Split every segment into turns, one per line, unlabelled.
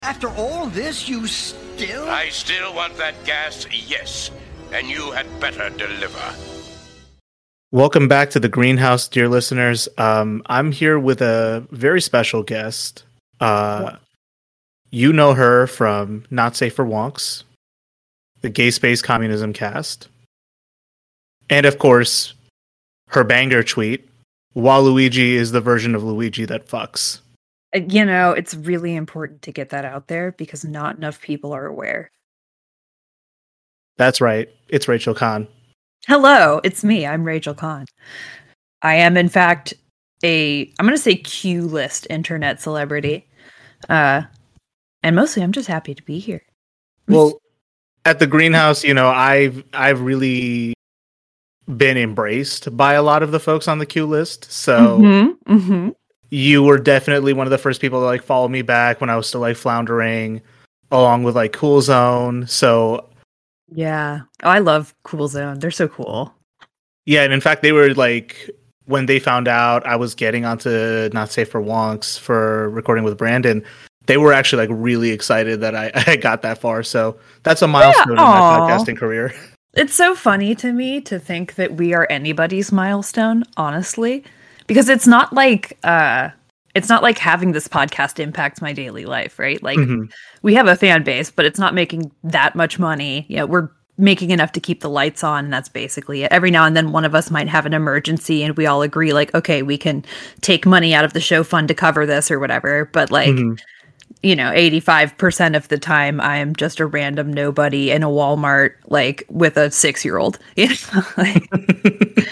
After all this, you still...
I still want that gas, yes. And you had better deliver.
Welcome back to the Greenhouse, dear listeners. I'm here with a very special guest. You know her from Not Safe for Wonks, the Gay Space Communism cast, and of course, her banger tweet, Waluigi is the version of Luigi that fucks.
You know, it's really important to get that out there because not enough people are aware.
That's right. It's Rachel Kahn.
Hello, it's me. I'm Rachel Kahn. I am, in fact, I'm going to say Q-list internet celebrity. And mostly I'm just happy to be here.
Well, at the Greenhouse, you know, I've really been embraced by a lot of the folks on the Q list. So you were definitely one of the first people to like follow me back when I was still like floundering, along with like Cool Zone. So
yeah, I love Cool Zone. They're so cool.
Yeah, and in fact, they were like, when they found out I was getting onto Not Safe for Wonks for recording with Brandon, they were actually like really excited that I got that far. So that's a milestone in my podcasting career.
It's so funny to me to think that we are anybody's milestone, honestly, because it's not like having this podcast impacts my daily life, right? Like we have a fan base, but it's not making that much money. You know, we're making enough to keep the lights on, and that's basically it. Every now and then one of us might have an emergency and we all agree like, okay, we can take money out of the show fund to cover this or whatever. But like, you know, 85% of the time I am just a random nobody in a Walmart, like with a 6-year-old, you know? Like,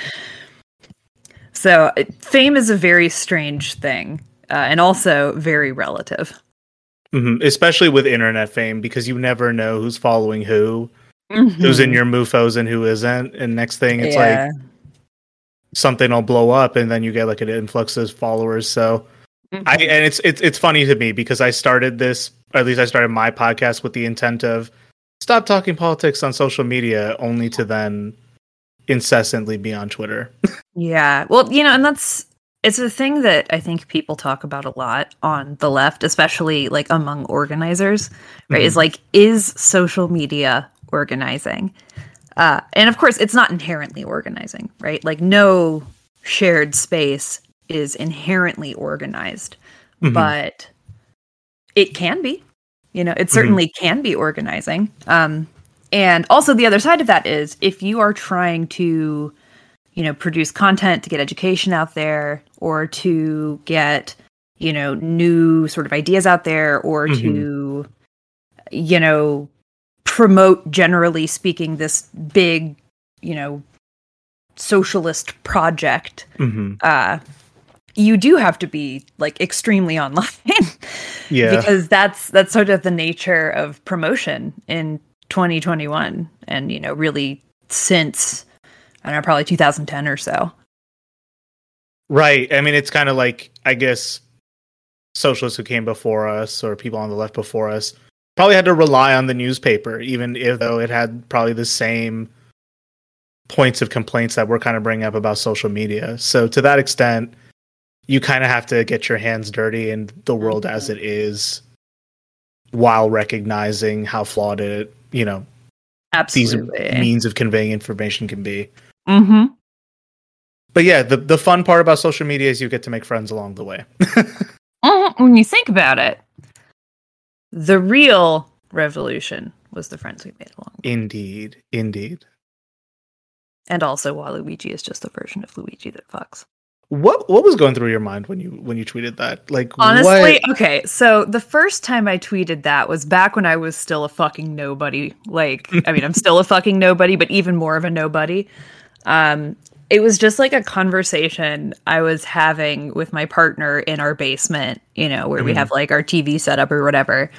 so fame is a very strange thing, and also very relative.
Especially with internet fame, because you never know who's following who's in your MUFOs and who isn't. And next thing it's like something will blow up and then you get like an influx of followers. So it's funny to me because I started this, or at least I started my podcast with the intent of stop talking politics on social media, only to then incessantly be on Twitter. Yeah.
Well, you know, and it's a thing that I think people talk about a lot on the left, especially like among organizers, right? Is like, is social media organizing? And of course, it's not inherently organizing, right? Like no shared space is inherently organized, but it can be, you know, it certainly can be organizing. And also the other side of that is if you are trying to, you know, produce content to get education out there or to get, you know, new sort of ideas out there or to, you know, promote, generally speaking, this big, you know, socialist project, you do have to be like extremely online. Because that's sort of the nature of promotion in 2021 and, you know, really since, I don't know, probably 2010 or so.
Right. I mean, it's kind of like, I guess, socialists who came before us or people on the left before us probably had to rely on the newspaper, even though it had probably the same points of complaints that we're kind of bringing up about social media. So to that extent, you kind of have to get your hands dirty in the world as it is while recognizing how flawed it, you know, these means of conveying information can be. But yeah, the fun part about social media is you get to make friends along the way.
When you think about it, the real revolution was the friends we made along the way. Indeed. And also, Waluigi is just the version of Luigi that fucks.
What was going through your mind when you tweeted that? Like,
honestly, okay, so the first time I tweeted that was back when I was still a fucking nobody. Like, I mean, I'm still a fucking nobody, but even more of a nobody. It was just like a conversation I was having with my partner in our basement, you know, where we have like our TV set up or whatever.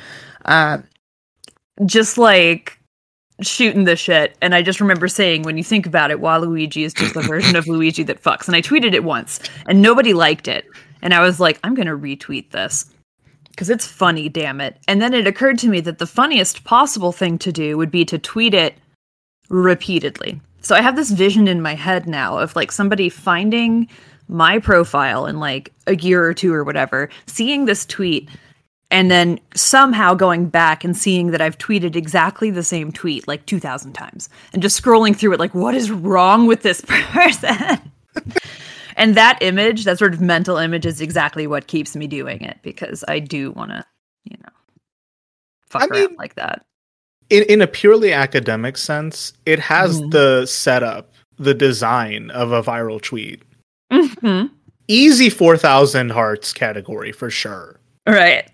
Just like shooting the shit. And I just remember saying, when you think about it, Waluigi is just the version of Luigi that fucks. And I tweeted it once and nobody liked it. And I was like, I'm going to retweet this because it's funny, damn it. And then it occurred to me that the funniest possible thing to do would be to tweet it repeatedly. So I have this vision in my head now of like somebody finding my profile in like a year or two or whatever, seeing this tweet and then somehow going back and seeing that I've tweeted exactly the same tweet like 2,000 times and just scrolling through it like, what is wrong with this person? And that image, that sort of mental image, is exactly what keeps me doing it, because I do want to, fuck around like that.
In a purely academic sense, it has the setup, the design of a viral tweet.
Mm-hmm.
Easy 4,000 hearts category for sure.
Right.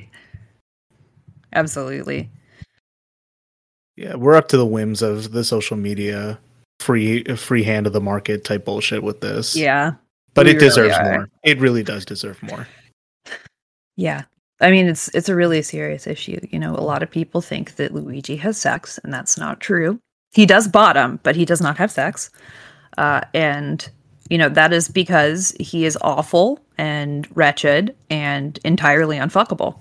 Absolutely.
Yeah, we're up to the whims of the social media free hand of the market type bullshit with this.
Yeah.
But it deserves more. It really does deserve more.
Yeah. I mean, it's a really serious issue. A lot of people think that Luigi has sex, and that's not true. He does bottom, but he does not have sex. And that is because he is awful and wretched and entirely unfuckable.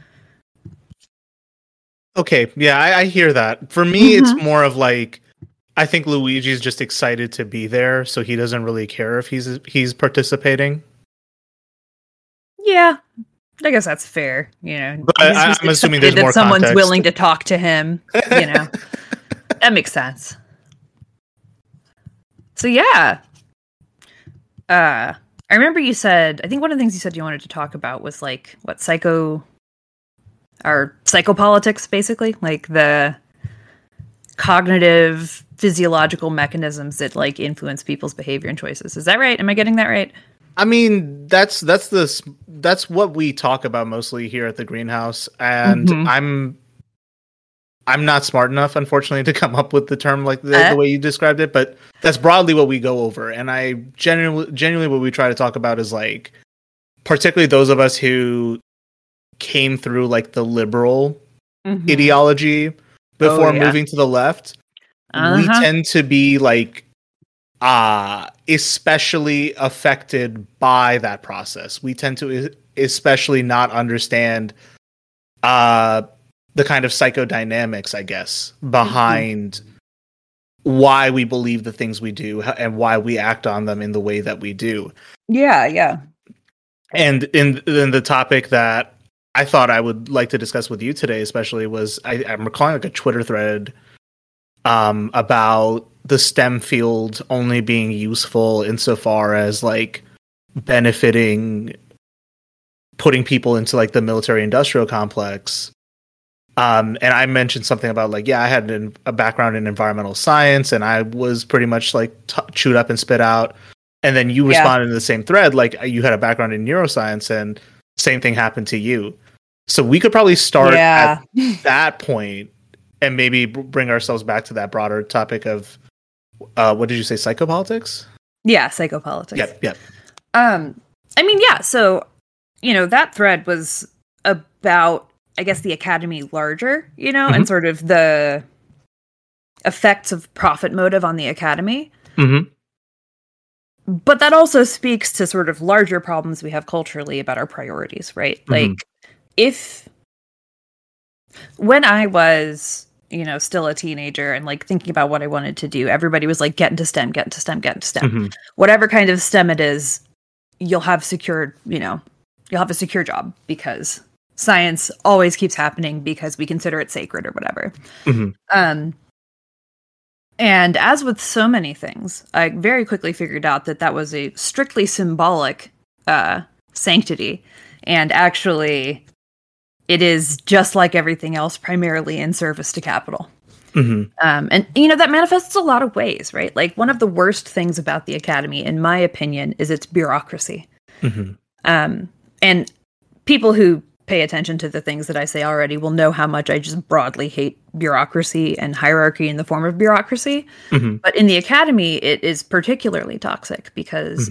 Okay, yeah, I hear that. For me, it's more of like, I think Luigi's just excited to be there, so he doesn't really care if he's participating.
Yeah, I guess that's fair.
But I'm assuming there's more
someone's
context.
willing to talk to him. That makes sense. So yeah, I remember you said. I think one of the things you said you wanted to talk about was like what psychopolitics, basically, like the cognitive physiological mechanisms that like influence people's behavior and choices. Is that right? Am I getting that right?
I mean, that's what we talk about mostly here at the Greenhouse, and I'm not smart enough, unfortunately, to come up with the term like the way you described it, but that's broadly what we go over. And I genuinely what we try to talk about is like, particularly those of us who came through like the liberal ideology before moving to the left, we tend to be like especially affected by that process. We tend to especially not understand the kind of psychodynamics, I guess, behind why we believe the things we do and why we act on them in the way that we do.
Yeah.
And in the topic that I thought I would like to discuss with you today, especially, was I'm recalling like a Twitter thread about the STEM field only being useful insofar as like benefiting, putting people into like the military industrial complex. And I mentioned something about like, yeah, I had a background in environmental science and I was pretty much like chewed up and spit out. And then you responded in the same thread, like you had a background in neuroscience and same thing happened to you. So we could probably start at that point and maybe bring ourselves back to that broader topic of, what did you say, psychopolitics?
Yeah, psychopolitics.
Yep.
I mean, yeah, so, that thread was about, I guess, the academy larger, and sort of the effects of profit motive on the academy. But that also speaks to sort of larger problems we have culturally about our priorities, right? Like, when I was, still a teenager and like thinking about what I wanted to do, everybody was like, get into STEM. Whatever kind of STEM it is, you'll have a secure job because science always keeps happening because we consider it sacred or whatever. And as with so many things, I very quickly figured out that was a strictly symbolic sanctity. And actually, it is just like everything else, primarily in service to capital. And, that manifests a lot of ways, right? Like, one of the worst things about the academy, in my opinion, is its bureaucracy. And people who pay attention to the things that I say already will know how much I just broadly hate bureaucracy and hierarchy in the form of bureaucracy. But in the academy, it is particularly toxic because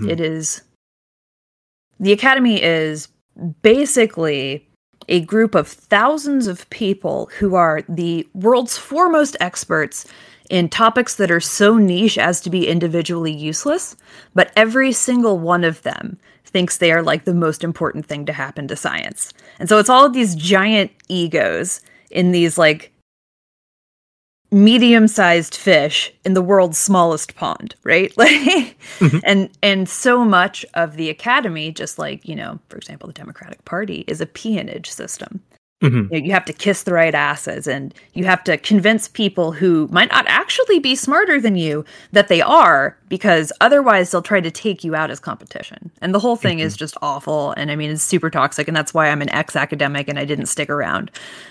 the academy is basically a group of thousands of people who are the world's foremost experts in topics that are so niche as to be individually useless, but every single one of them thinks they are like the most important thing to happen to science. And so it's all of these giant egos in these like medium-sized fish in the world's smallest pond, right? Like, and so much of the academy, just like, you know, for example, the Democratic Party, is a peonage system. You know, you have to kiss the right asses, and you have to convince people who might not actually be smarter than you that they are, because otherwise they'll try to take you out as competition. And the whole thing is just awful. And I mean, it's super toxic. And that's why I'm an ex-academic and I didn't stick around.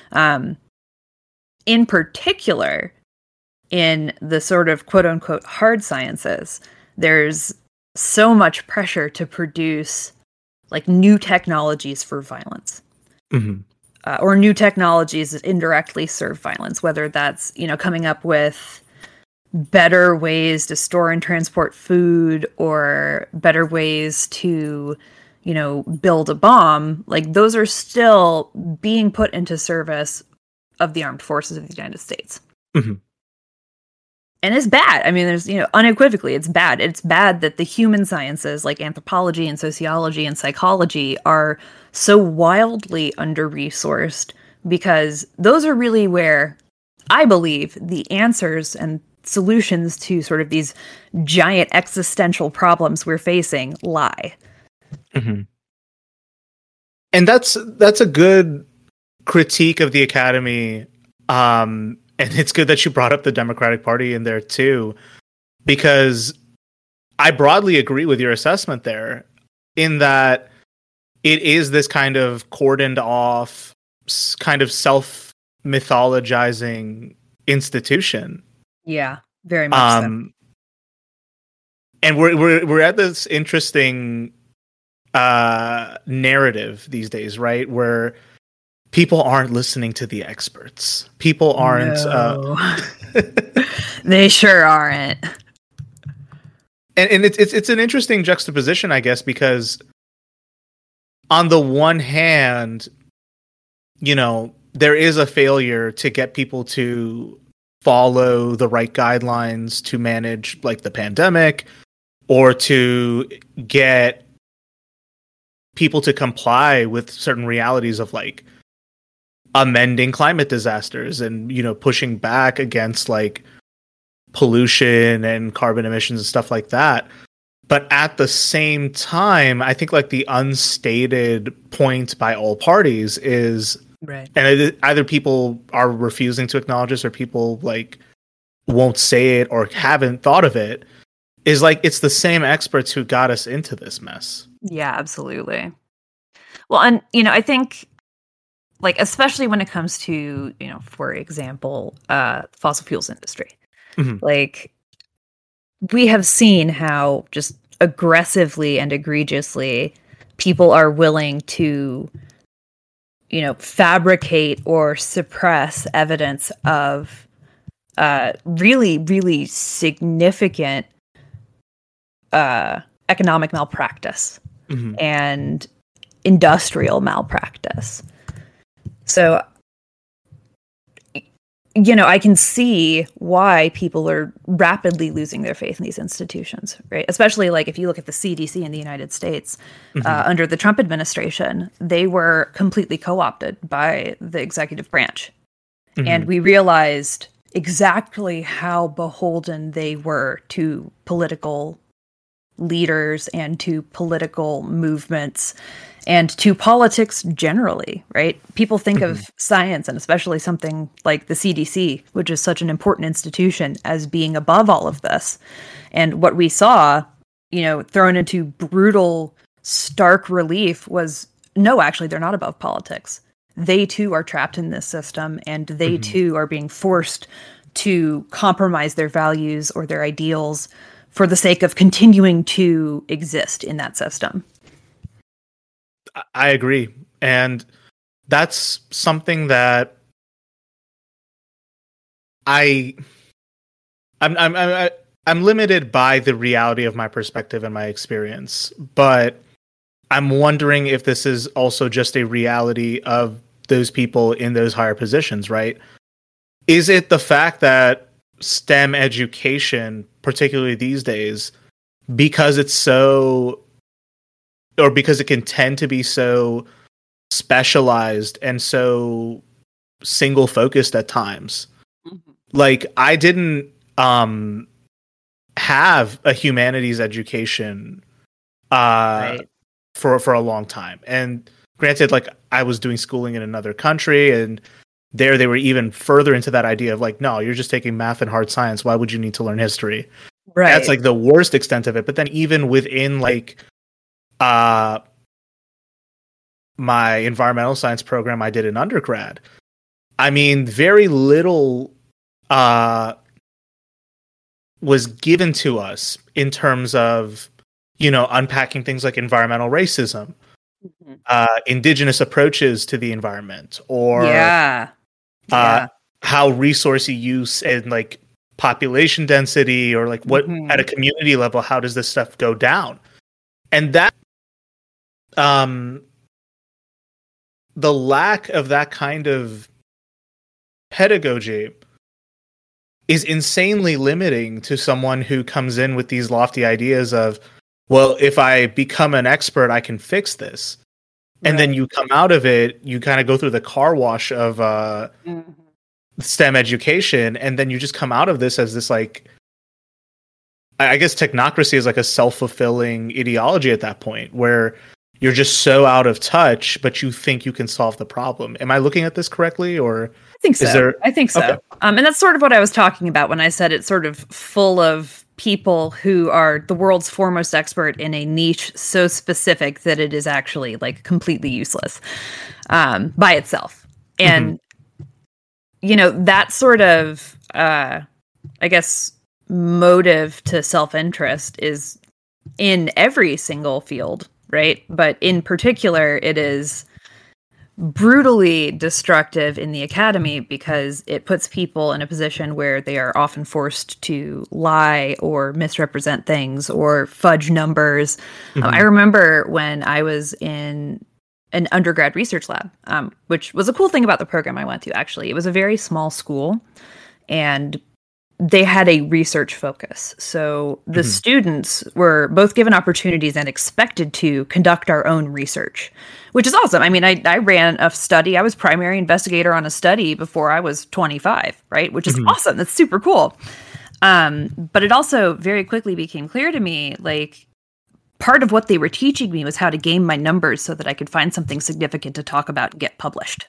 In particular, in the sort of quote unquote hard sciences, there's so much pressure to produce like new technologies for violence. Or new technologies that indirectly serve violence, whether that's, you know, coming up with better ways to store and transport food or better ways to, you know, build a bomb. Like, those are still being put into service of the armed forces of the United States. And it's bad. I mean, there's, you know, unequivocally, it's bad. It's bad that the human sciences like anthropology and sociology and psychology are so wildly under-resourced, because those are really where I believe the answers and solutions to sort of these giant existential problems we're facing lie.
And that's a good critique of the academy. And it's good that you brought up the Democratic Party in there too, because I broadly agree with your assessment there, in that it is this kind of cordoned off, kind of self-mythologizing institution.
Yeah, very much so.
And we're at this interesting narrative these days, right? Where people aren't listening to the experts. People aren't.
No. They sure aren't.
And it's an interesting juxtaposition, I guess, because on the one hand, you know, there is a failure to get people to follow the right guidelines to manage, like, the pandemic, or to get people to comply with certain realities of, like, amending climate disasters and, you know, pushing back against like pollution and carbon emissions and stuff like that. But at the same time, I think like the unstated point by all parties is,
right,
and either people are refusing to acknowledge this or people like won't say it or haven't thought of it, is like it's the same experts who got us into this mess.
Yeah, absolutely. Well, and, you know, I think, like, especially when it comes to, you know, for example, fossil fuels industry, like, we have seen how just aggressively and egregiously people are willing to, you know, fabricate or suppress evidence of really, really significant economic malpractice and industrial malpractice. So, you know, I can see why people are rapidly losing their faith in these institutions, right? Especially like if you look at the CDC in the United States, under the Trump administration, they were completely co-opted by the executive branch. And we realized exactly how beholden they were to political leaders and to political movements and to politics generally, right? People think of science, and especially something like the CDC, which is such an important institution, as being above all of this. And what we saw, you know, thrown into brutal, stark relief was, no, actually, they're not above politics. They too are trapped in this system, and they too are being forced to compromise their values or their ideals for the sake of continuing to exist in that system.
I agree. And that's something that I'm limited by the reality of my perspective and my experience, but I'm wondering if this is also just a reality of those people in those higher positions, right? Is it the fact that STEM education, particularly these days, because it's so, or because it can tend to be so specialized and so single focused at times, like I didn't have a humanities education
Right.
for a long time. And granted, like I was doing schooling in another country, and there they were even further into that idea of like, no, you're just taking math and hard science. Why would you need to learn history?
Right.
That's like the worst extent of it. But then even within like my environmental science program I did in undergrad, I mean, very little was given to us in terms of, you know, unpacking things like environmental racism, indigenous approaches to the environment, or how resource use and like population density, or like what at a community level, how does this stuff go down? And that the lack of that kind of pedagogy is insanely limiting to someone who comes in with these lofty ideas of, well, if I become an expert, I can fix this. And then you come out of it, you kind of go through the car wash of STEM education, and then you just come out of this as this, like, I guess technocracy is like a self-fulfilling ideology at that point, where you're just so out of touch, but you think you can solve the problem. Am I looking at this correctly, or
I think so. I think so.
Okay.
And that's sort of what I was talking about when I said it's sort of full of people who are the world's foremost expert in a niche so specific that it is actually like completely useless by itself. And, you know, that sort of, I guess, motive to self-interest is in every single field, right? But in particular, it is brutally destructive in the academy because it puts people in a position where they are often forced to lie or misrepresent things or fudge numbers. I remember when I was in an undergrad research lab, which was a cool thing about the program I went to, actually. It was a very small school, and they had a research focus. So the students were both given opportunities and expected to conduct our own research, which is awesome. I mean, I ran a study. I was primary investigator on a study before I was 25, right? Which is awesome. That's super cool. But it also very quickly became clear to me, like, part of what they were teaching me was how to game my numbers so that I could find something significant to talk about and get published.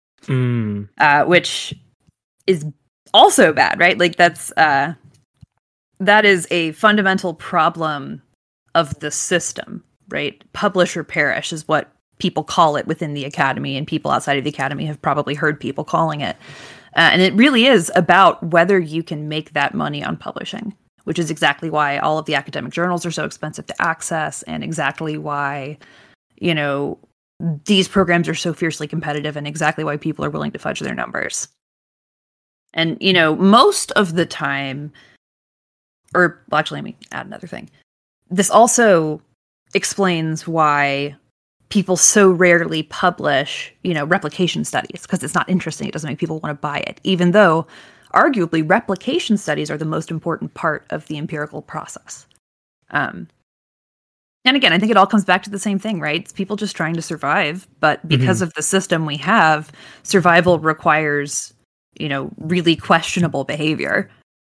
Which is also bad, right? Like that is a fundamental problem of the system, right? Publish or perish is what people call it within the academy, and people outside of the academy have probably heard people calling it. And it really is about whether you can make that money on publishing, which is exactly why all of the academic journals are so expensive to access, and exactly why, you know, these programs are so fiercely competitive, and exactly why people are willing to fudge their numbers. And, you know, most of the time, or well, actually, let me add another thing. This also explains why people so rarely publish, you know, replication studies, because it's not interesting. It doesn't make people want to buy it, even though arguably replication studies are the most important part of the empirical process. And again, I think it all comes back to the same thing, right? It's people just trying to survive. But because of the system we have, survival requires, you know, really questionable behavior.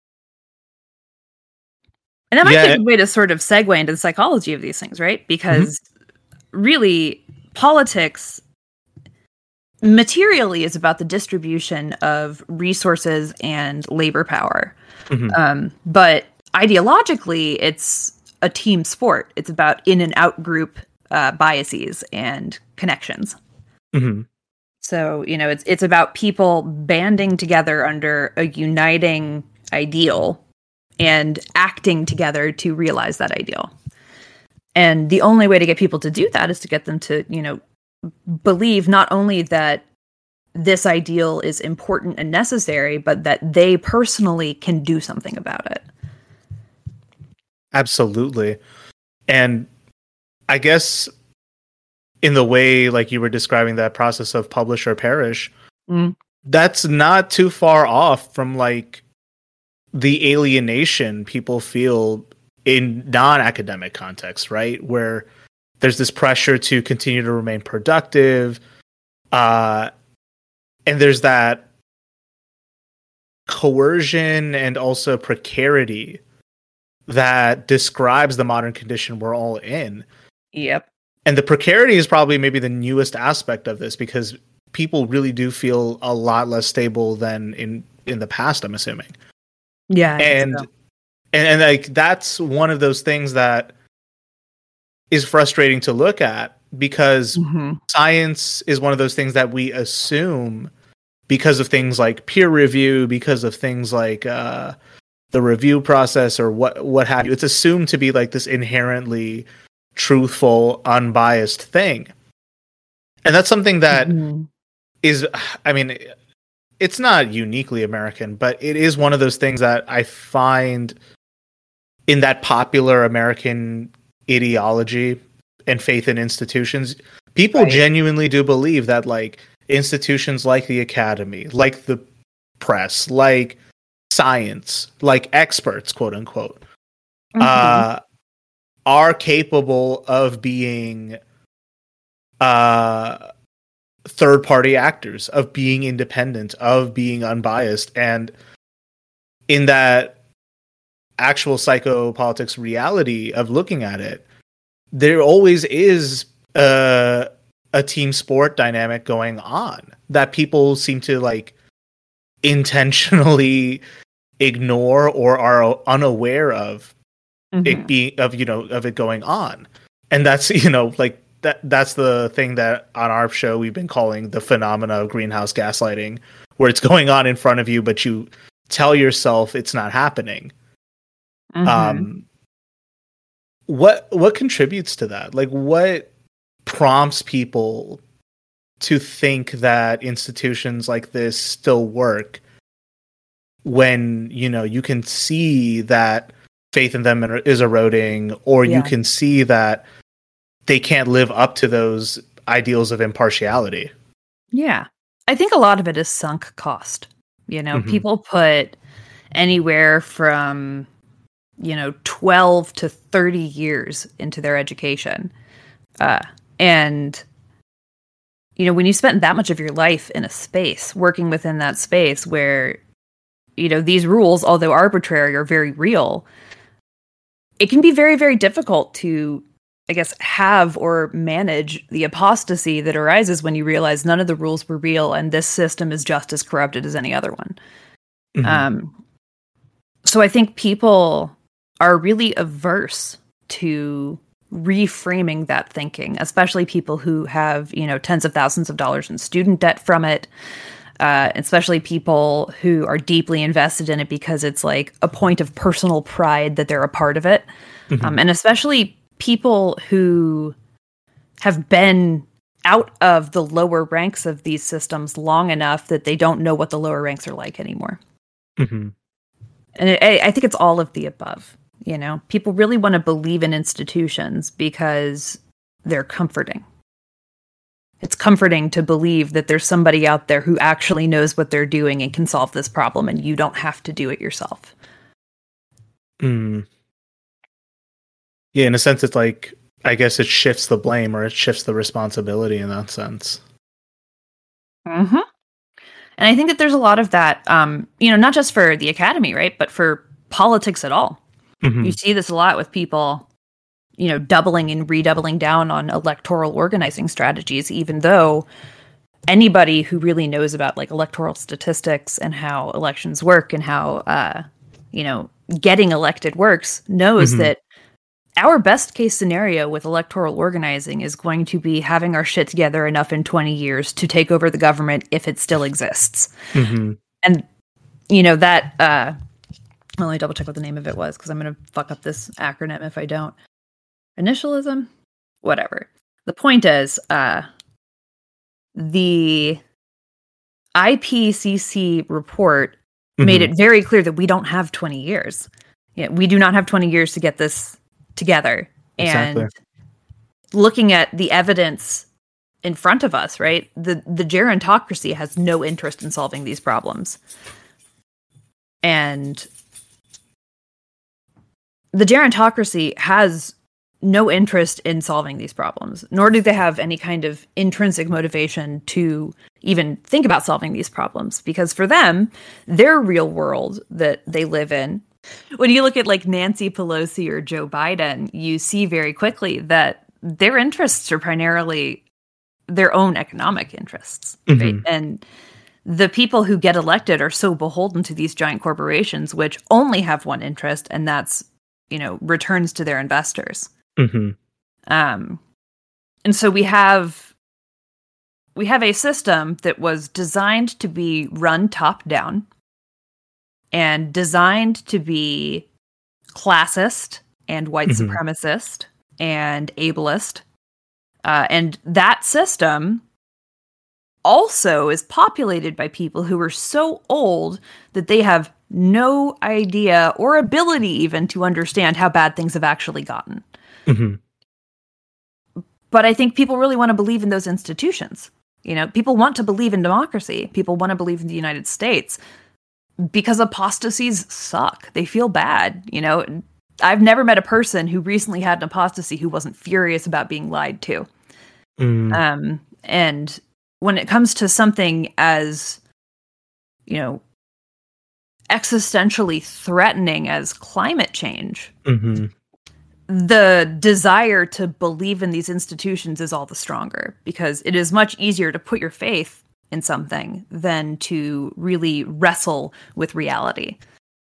And that might be a way to sort of segue into the psychology of these things, right? Because really, politics materially is about the distribution of resources and labor power. But ideologically, it's a team sport. It's about in and out group biases and connections. So, you know, it's about people banding together under a uniting ideal and acting together to realize that ideal. And the only way to get people to do that is to get them to, you know, believe not only that this ideal is important and necessary, but that they personally can do something about it.
Absolutely. And I guess in the way, like you were describing that process of publish or perish, that's not too far off from like the alienation people feel in non-academic contexts, right? Where there's this pressure to continue to remain productive. And there's that coercion and also precarity that describes the modern condition we're all in.
Yep.
And the precarity is probably maybe the newest aspect of this, because people really do feel a lot less stable than in the past, I'm assuming.
Yeah.
And like, that's one of those things that is frustrating to look at, because science is one of those things that we assume, because of things like peer review, because of things like the review process or what have you. It's assumed to be like this inherently truthful, unbiased thing. And that's something that is, I mean, it's not uniquely American, but it is one of those things that I find in that popular American ideology and faith in institutions. People genuinely do believe that, like, institutions like the academy, like the press, like science, like experts, quote unquote, are capable of being third-party actors, of being independent, of being unbiased. And in that actual psychopolitics reality of looking at it, there always is a team sport dynamic going on that people seem to, like, intentionally ignore or are unaware of it being, of it going on. And that's, like, that's the thing that on our show we've been calling the phenomena of greenhouse gaslighting, where it's going on in front of you, but you tell yourself it's not happening. What contributes to that? Like, what prompts people to think that institutions like this still work when, you can see that faith in them is eroding, or you can see that they can't live up to those ideals of impartiality? Yeah.
I think a lot of it is sunk cost. People put anywhere from 12 to 30 years into their education. And when you spend that much of your life in a space, working within that space where, these rules, although arbitrary, are very real, it can be very, very difficult to, I guess, have or manage the apostasy that arises when you realize none of the rules were real and this system is just as corrupted as any other one. So I think people are really averse to reframing that thinking, especially people who have, tens of thousands of dollars in student debt from it, especially people who are deeply invested in it because it's like a point of personal pride that they're a part of it. And especially people who have been out of the lower ranks of these systems long enough that they don't know what the lower ranks are like anymore. And I think it's all of the above. People really want to believe in institutions because they're comforting. It's comforting to believe that there's somebody out there who actually knows what they're doing and can solve this problem, and you don't have to do it yourself.
Yeah, in a sense, it's like, I guess it shifts the blame, or it shifts the responsibility in that sense.
And I think that there's a lot of that, not just for the academy, right, but for politics at all. You see this a lot with people, doubling and redoubling down on electoral organizing strategies, even though anybody who really knows about, like, electoral statistics and how elections work and how, getting elected works knows that our best case scenario with electoral organizing is going to be having our shit together enough in 20 years to take over the government if it still exists. And, that, let me double check what the name of it was, because I'm going to fuck up this acronym if I don't. Initialism? Whatever. The point is, the IPCC report made it very clear that we don't have 20 years. We do not have 20 years to get this together. And looking at the evidence in front of us, right? The gerontocracy has no interest in solving these problems. And the gerontocracy has no interest in solving these problems, nor do they have any kind of intrinsic motivation to even think about solving these problems, because for them, their real world that they live in, when you look at like Nancy Pelosi or Joe Biden, you see very quickly that their interests are primarily their own economic interests, right? And the people who get elected are so beholden to these giant corporations, which only have one interest, and that's, returns to their investors. And so we have a system that was designed to be run top down and designed to be classist and white supremacist and ableist. And that system also is populated by people who are so old that they have no idea or ability even to understand how bad things have actually gotten. But I think people really want to believe in those institutions. People want to believe in democracy. People want to believe in the United States because apostasies suck. They feel bad. I've never met a person who recently had an apostasy who wasn't furious about being lied to. And when it comes to something as, existentially threatening as climate change, the desire to believe in these institutions is all the stronger, because it is much easier to put your faith in something than to really wrestle with reality.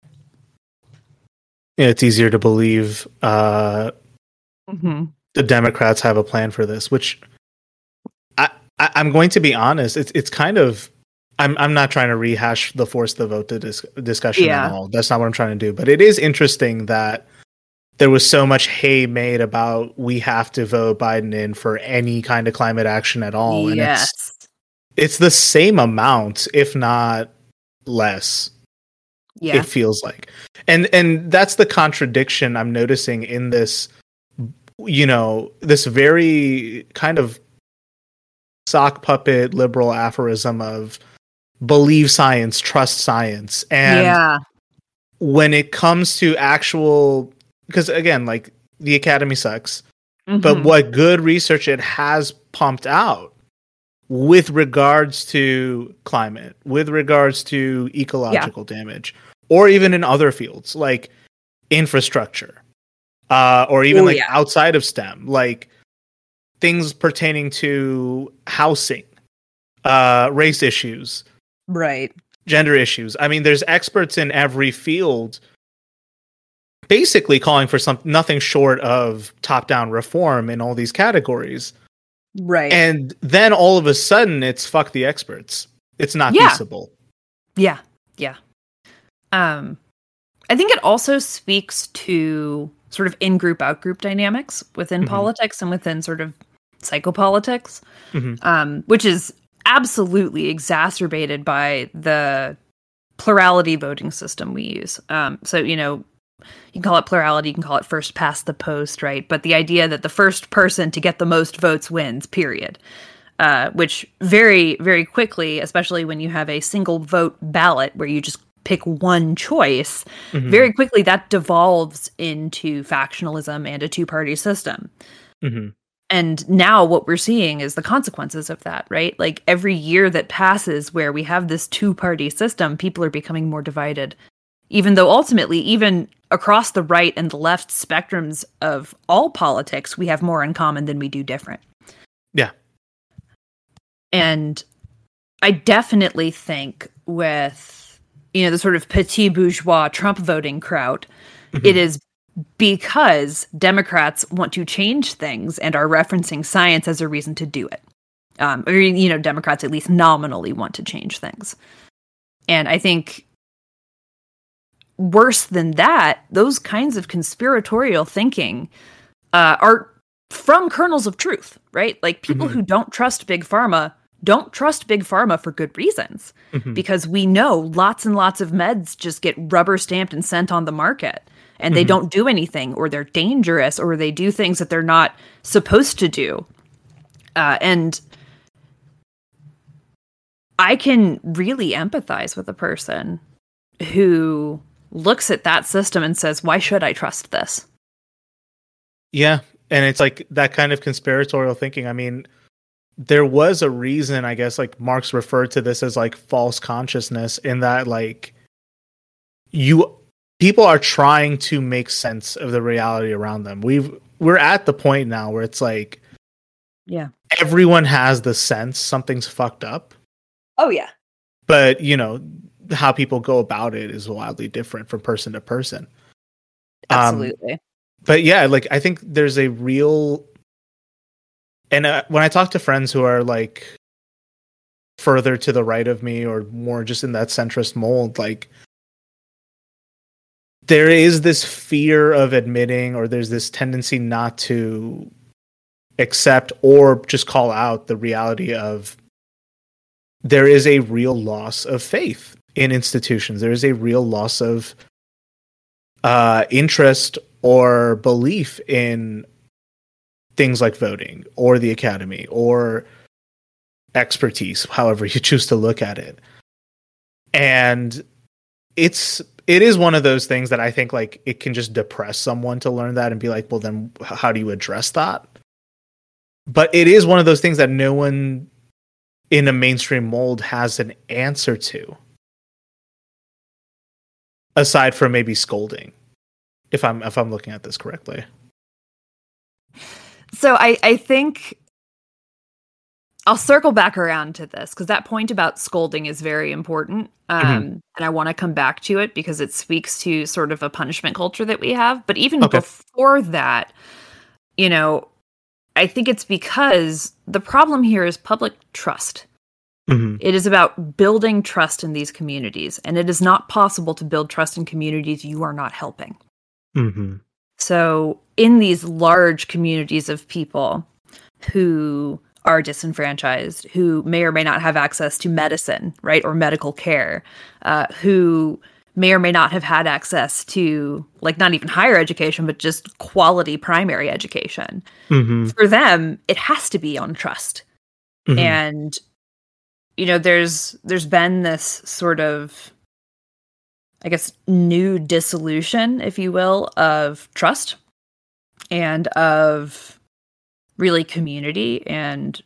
Yeah, it's easier to believe the Democrats have a plan for this, which I'm going to be honest. It's kind of, I'm not trying to rehash the force the vote discussion at all. That's not what I'm trying to do. But it is interesting that there was so much hay made about we have to vote Biden in for any kind of climate action at all. And it's the same amount, if not less. Yeah. It feels like. And that's the contradiction I'm noticing in this, this very kind of sock puppet liberal aphorism of believe science, trust science. And when it comes to actual, because again, like the academy sucks, but what good research it has pumped out with regards to climate, with regards to ecological damage, or even in other fields like infrastructure, or even outside of STEM, like things pertaining to housing, race issues,
right,
gender issues. I mean, there's experts in every field basically calling for nothing short of top-down reform in all these categories.
Right.
And then all of a sudden it's fuck the experts. It's not feasible.
Yeah. I think it also speaks to sort of in-group, out-group dynamics within politics and within sort of psychopolitics, which is absolutely exacerbated by the plurality voting system we use. So, you can call it plurality, you can call it first past the post, right? But the idea that the first person to get the most votes wins, period. Which very, very quickly, especially when you have a single vote ballot where you just pick one choice, very quickly that devolves into factionalism and a two-party system. And now what we're seeing is the consequences of that, right? Like every year that passes where we have this two-party system, people are becoming more divided. Even though ultimately, even across the right and the left spectrums of all politics, we have more in common than we do different.
Yeah.
And I definitely think with, the sort of petit bourgeois Trump voting crowd, it is because Democrats want to change things and are referencing science as a reason to do it. Or, Democrats at least nominally want to change things. And I think worse than that, those kinds of conspiratorial thinking are from kernels of truth, right? Like people who don't trust Big Pharma don't trust Big Pharma for good reasons, because we know lots and lots of meds just get rubber stamped and sent on the market, and they don't do anything, or they're dangerous, or they do things that they're not supposed to do. And I can really empathize with a person who looks at that system and says, why should I trust this?
Yeah. And it's like that kind of conspiratorial thinking. I mean, there was a reason, I guess, like Marx referred to this as like false consciousness, in that like people are trying to make sense of the reality around them. We're at the point now where it's like,
yeah,
everyone has the sense something's fucked up.
Oh yeah.
But, you know, how people go about it is wildly different from person to person.
Absolutely.
But yeah, like I think there's a real, and when I talk to friends who are like further to the right of me or more just in that centrist mold, like there is this fear of admitting, or there's this tendency not to accept or just call out the reality of there is a real loss of faith in institutions. There is a real loss of interest or belief in things like voting or the academy or expertise, however you choose to look at it. And it is one of those things that I think like it can just depress someone to learn that and be like, well, then how do you address that? But it is one of those things that no one in a mainstream mold has an answer to, aside from maybe scolding, if I'm looking at this correctly.
So I think I'll circle back around to this, because that point about scolding is very important. And I want to come back to it because it speaks to sort of a punishment culture that we have. But even before that, you know, I think it's because the problem here is public trust. It is about building trust in these communities, and it is not possible to build trust in communities you are not helping. So in these large communities of people who are disenfranchised, who may or may not have access to medicine, right, or medical care, who may or may not have had access to, like, not even higher education, but just quality primary education. For them, it has to be on trust. And, you know, there's been this sort of, I guess, new dissolution, if you will, of trust and of really community and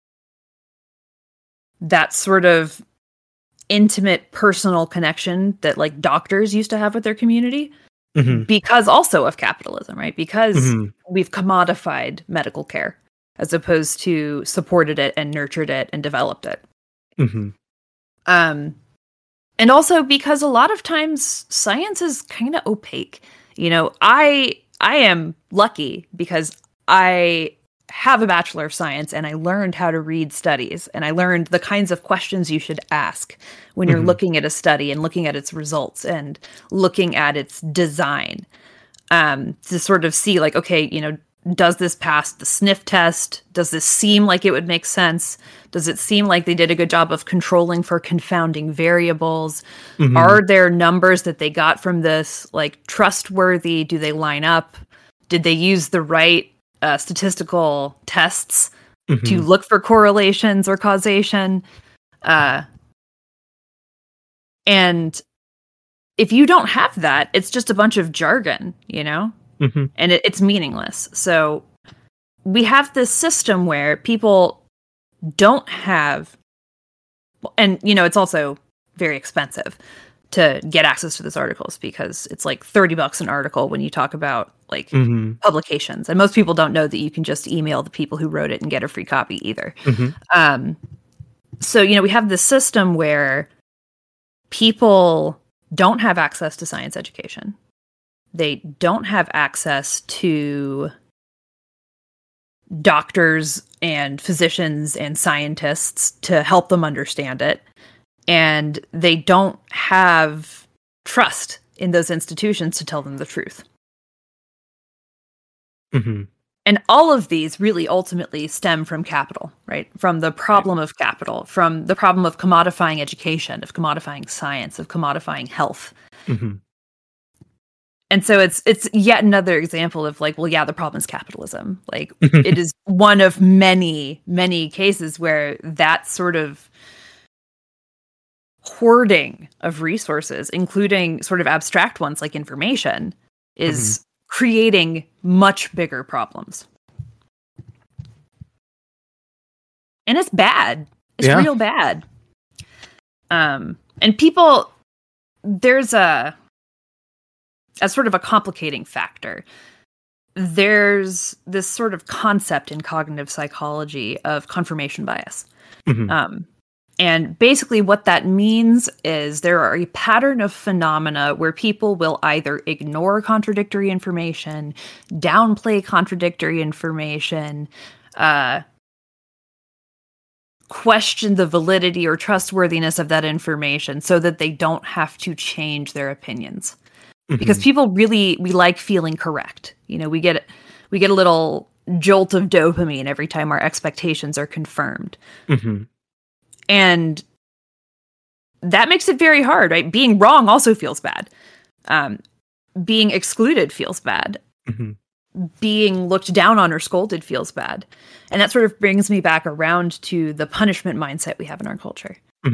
that sort of intimate personal connection that like doctors used to have with their community, because also of capitalism, right? Because we've commodified medical care as opposed to supported it and nurtured it and developed it. And also because a lot of times science is kind of opaque. You know, I am lucky because I have a Bachelor of Science and I learned how to read studies, and I learned the kinds of questions you should ask when you're looking at a study and looking at its results and looking at its design, to sort of see like, okay, you know, does this pass the sniff test? Does this seem like it would make sense? Does it seem like they did a good job of controlling for confounding variables? Are there numbers that they got from this like trustworthy? Do they line up? Did they use the right statistical tests to look for correlations or causation? And if you don't have that, it's just a bunch of jargon, you know? And it's meaningless. So we have this system where people don't have, and you know, it's also very expensive to get access to these articles because it's like $30 an article when you talk about like publications. And most people don't know that you can just email the people who wrote it and get a free copy either. So, you know, we have this system where people don't have access to science education. They don't have access to doctors and physicians and scientists to help them understand it. And they don't have trust in those institutions to tell them the truth. And all of these really ultimately stem from capital, right? From the problem of capital, from the problem of commodifying education, of commodifying science, of commodifying health. And so it's yet another example of like, well, yeah, the problem is capitalism. Like it is one of many, many cases where that sort of hoarding of resources, including sort of abstract ones like information, is creating much bigger problems. And it's bad. It's real bad. And people, there's a sort of a complicating factor. There's this sort of concept in cognitive psychology of confirmation bias. And basically what that means is there are a pattern of phenomena where people will either ignore contradictory information, downplay contradictory information, question the validity or trustworthiness of that information so that they don't have to change their opinions. Because people we like feeling correct. You know, we get a little jolt of dopamine every time our expectations are confirmed. And that makes it very hard, right? Being wrong also feels bad. Being excluded feels bad. Being looked down on or scolded feels bad. And that sort of brings me back around to the punishment mindset we have in our culture.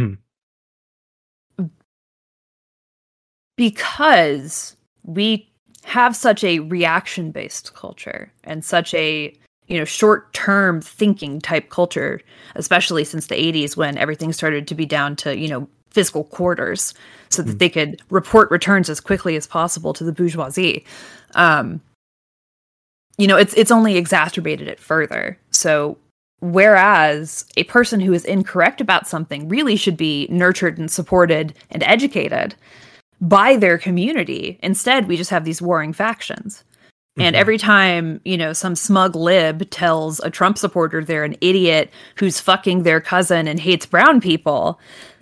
Because we have such a reaction-based culture and such a short-term thinking type culture, especially since the 80s when everything started to be down to, fiscal quarters so that they could report returns as quickly as possible to the bourgeoisie. It's only exacerbated it further. So whereas a person who is incorrect about something really should be nurtured and supported and educated by their community, instead we just have these warring factions. And every time, some smug lib tells a Trump supporter they're an idiot who's fucking their cousin and hates brown people,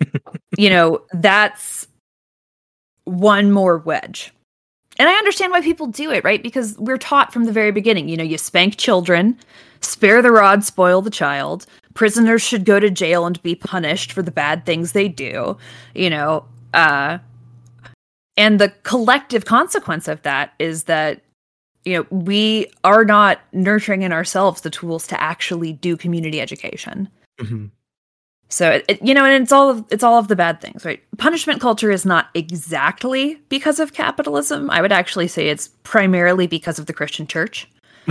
that's one more wedge. And I understand why people do it, right? Because we're taught from the very beginning, you spank children, spare the rod, spoil the child. Prisoners should go to jail and be punished for the bad things they do, and the collective consequence of that is that we are not nurturing in ourselves the tools to actually do community education. So, and it's all of the bad things, right? Punishment culture is not exactly because of capitalism. I would actually say it's primarily because of the Christian church.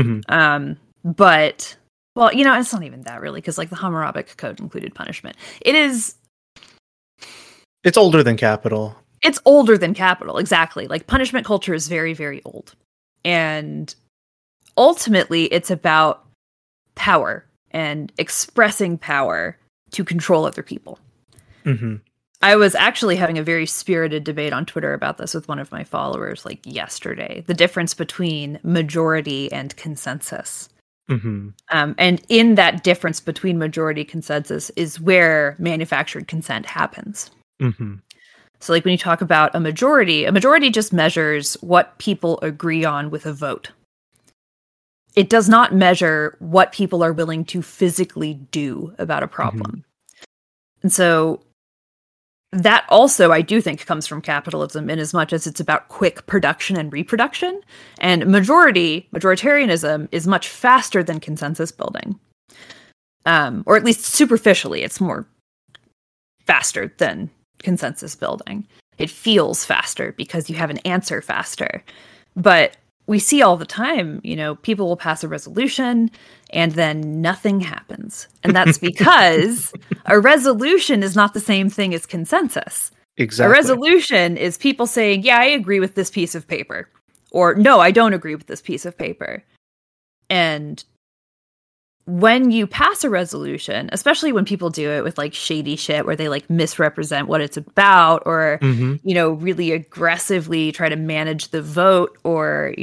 But, well, it's not even that really, because like the Hammurabic Code included punishment. It's
older than capital.
It's older than capital, exactly. Like punishment culture is very, very old. And ultimately, it's about power and expressing power to control other people. I was actually having a very spirited debate on Twitter about this with one of my followers, like yesterday. The difference between majority and consensus. And in that difference between majority consensus is where manufactured consent happens. So like when you talk about a majority just measures what people agree on with a vote. It does not measure what people are willing to physically do about a problem. And so that also, I do think, comes from capitalism in as much as it's about quick production and reproduction. And majoritarianism is much faster than consensus building. Or at least superficially, it's more faster than consensus building. It feels faster because you have an answer faster. But we see all the time, people will pass a resolution and then nothing happens. And that's because a resolution is not the same thing as consensus.
Exactly.
A resolution is people saying, yeah, I agree with this piece of paper. Or no, I don't agree with this piece of paper. And when you pass a resolution, especially when people do it with like shady shit where they like misrepresent what it's about or, really aggressively try to manage the vote or,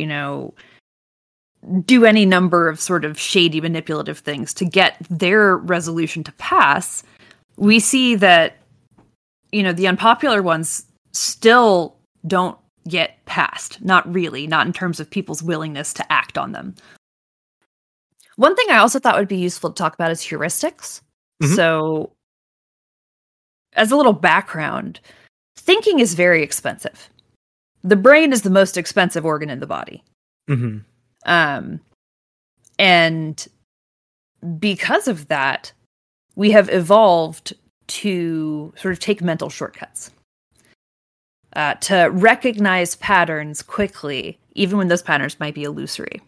do any number of sort of shady manipulative things to get their resolution to pass, we see that, the unpopular ones still don't get passed. Not really, not in terms of people's willingness to act on them. One thing I also thought would be useful to talk about is heuristics. So, as a little background, thinking is very expensive. The brain is the most expensive organ in the body. And because of that, we have evolved to sort of take mental shortcuts. To recognize patterns quickly even when those patterns might be illusory.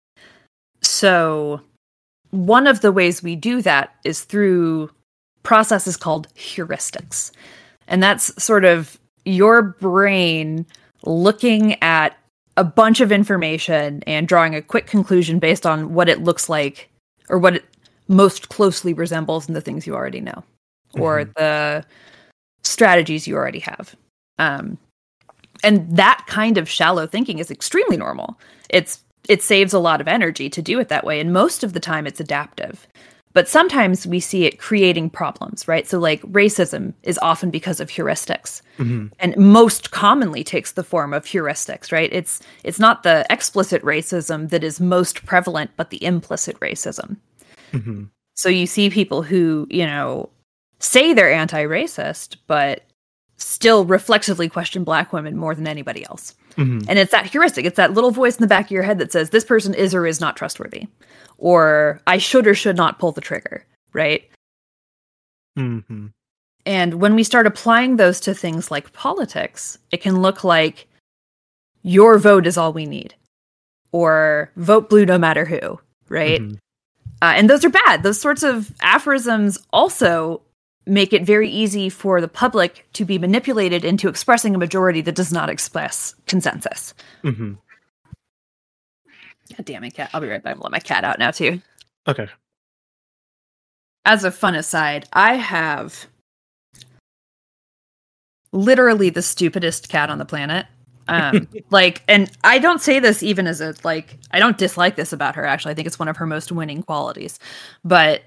So one of the ways we do that is through processes called heuristics. And that's sort of your brain looking at a bunch of information and drawing a quick conclusion based on what it looks like or what it most closely resembles in the things you already know or the strategies you already have. And that kind of shallow thinking is extremely normal. It saves a lot of energy to do it that way. And most of the time it's adaptive. But sometimes we see it creating problems, right? So like racism is often because of heuristics and most commonly takes the form of heuristics, right? It's not the explicit racism that is most prevalent, but the implicit racism. So you see people who, say they're anti-racist, but still reflexively question Black women more than anybody else. And it's that heuristic. It's that little voice in the back of your head that says, this person is or is not trustworthy. Or I should or should not pull the trigger, right? And when we start applying those to things like politics, it can look like your vote is all we need. Or vote blue no matter who, right? And those are bad. Those sorts of aphorisms also make it very easy for the public to be manipulated into expressing a majority that does not express consensus. God damn it, cat. I'll be right back. I'll let my cat out now, too.
Okay.
As a fun aside, I have literally the stupidest cat on the planet. And I don't say this even as I don't dislike this about her, actually. I think it's one of her most winning qualities. But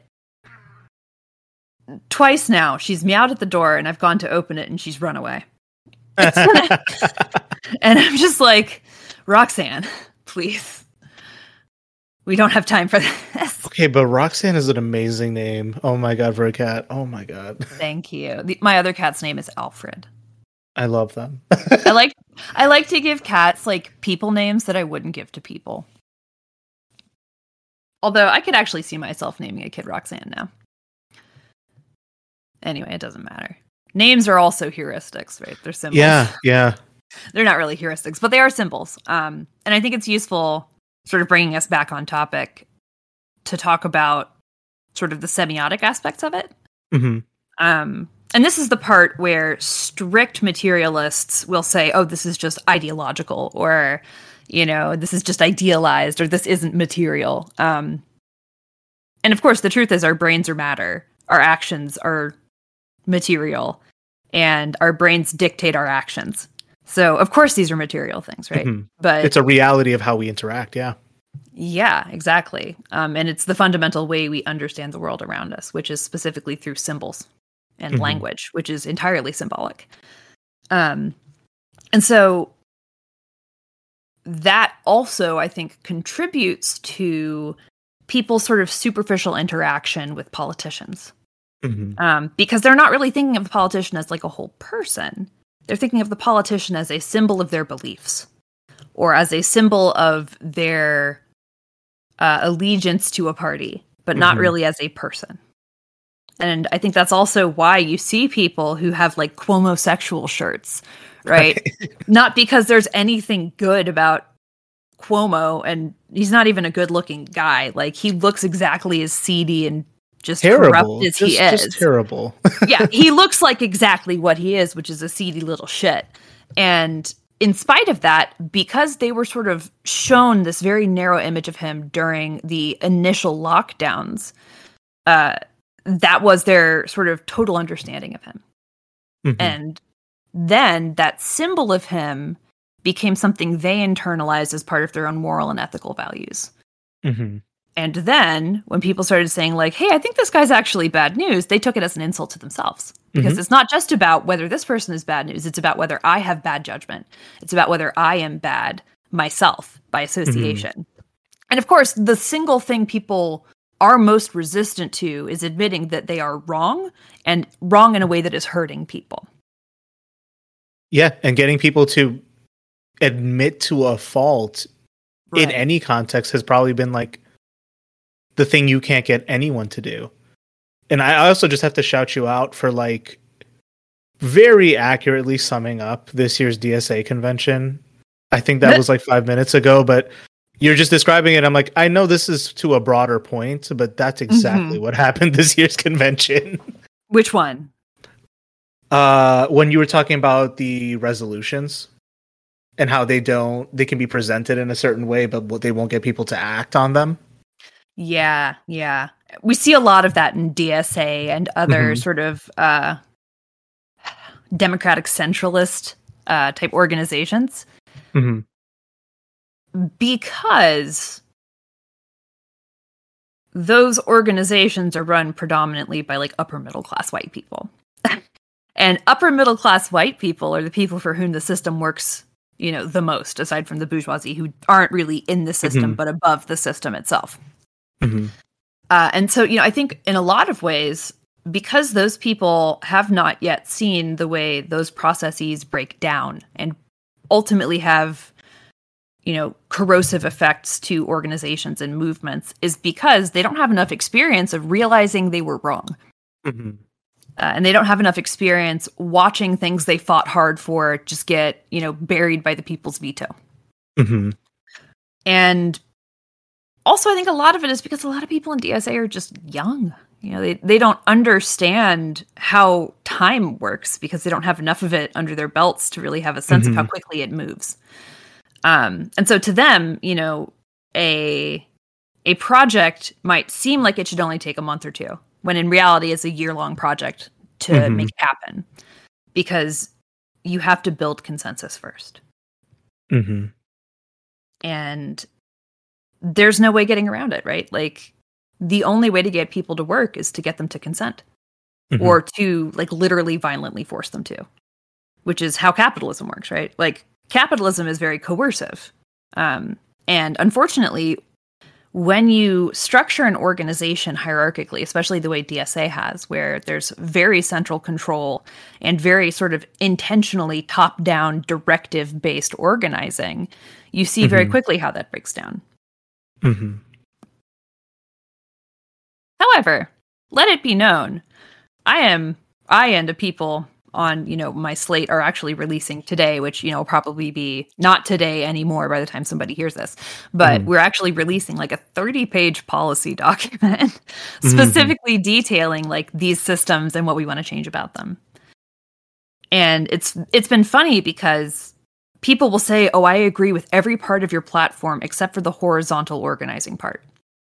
twice now, she's meowed at the door, and I've gone to open it, and she's run away. And I'm just like, Roxanne, please. We don't have time for this.
Okay, but Roxanne is an amazing name. Oh my god, for a cat. Oh my god.
Thank you. My other cat's name is Alfred.
I love them.
I like to give cats people names that I wouldn't give to people. Although I could actually see myself naming a kid Roxanne now. Anyway, it doesn't matter. Names are also heuristics, right? They're symbols.
Yeah.
They're not really heuristics, but they are symbols. And I think it's useful, sort of bringing us back on topic, to talk about sort of the semiotic aspects of it. And this is the part where strict materialists will say, oh, this is just ideological, or, this is just idealized, or this isn't material. And of course, the truth is our brains are matter. Our actions are material, and our brains dictate our actions. So, of course, these are material things, right? But
it's a reality of how we interact, yeah.
Yeah, exactly. And it's the fundamental way we understand the world around us, which is specifically through symbols and language, which is entirely symbolic. And so that also, I think, contributes to people's sort of superficial interaction with politicians. Because they're not really thinking of the politician as a whole person. They're thinking of the politician as a symbol of their beliefs, or as a symbol of their allegiance to a party, but not really as a person. And I think that's also why you see people who have Cuomo-sexual shirts, right? Not because there's anything good about Cuomo, and he's not even a good-looking guy. He looks exactly as seedy and just
terrible.
Corrupt as he is.
Just terrible.
Yeah, he looks like exactly what he is, which is a seedy little shit. And in spite of that, because they were sort of shown this very narrow image of him during the initial lockdowns, that was their sort of total understanding of him. And then that symbol of him became something they internalized as part of their own moral and ethical values. And then when people started saying hey, I think this guy's actually bad news, they took it as an insult to themselves. Because it's not just about whether this person is bad news. It's about whether I have bad judgment. It's about whether I am bad myself by association. And of course, the single thing people are most resistant to is admitting that they are wrong, and wrong in a way that is hurting people.
Yeah, and getting people to admit to a fault in any context has probably been the thing you can't get anyone to do. And I also just have to shout you out for very accurately summing up this year's DSA convention. I think that was like 5 minutes ago, but you're just describing it. I'm like, I know this is to a broader point, but that's exactly what happened this year's convention.
Which one?
When you were talking about the resolutions and how they can be presented in a certain way, but they won't get people to act on them.
Yeah. We see a lot of that in DSA and other sort of democratic centralist type organizations. Because those organizations are run predominantly by like upper middle class white people. And upper middle class white people are the people for whom the system works, the most, aside from the bourgeoisie, who aren't really in the system, but above the system itself. And so, I think in a lot of ways, because those people have not yet seen the way those processes break down and ultimately have, corrosive effects to organizations and movements, is because they don't have enough experience of realizing they were wrong. And they don't have enough experience watching things they fought hard for just get, buried by the people's veto. And also, I think a lot of it is because a lot of people in DSA are just young. They don't understand how time works because they don't have enough of it under their belts to really have a sense of how quickly it moves. And so to them, a project might seem like it should only take a month or two, when in reality it's a year-long project to make it happen, because you have to build consensus first. And there's no way getting around it, right? Like, the only way to get people to work is to get them to consent, or to like literally violently force them to, which is how capitalism works, right? Like, capitalism is very coercive. And unfortunately, when you structure an organization hierarchically, especially the way DSA has, where there's very central control and very sort of intentionally top-down, directive-based organizing, you see very quickly how that breaks down. However, let it be known, I and the people on, my slate are actually releasing today, which, will probably be not today anymore by the time somebody hears this, but we're actually releasing like a 30-page policy document specifically detailing like these systems and what we want to change about them. And it's been funny because people will say, oh, I agree with every part of your platform except for the horizontal organizing part.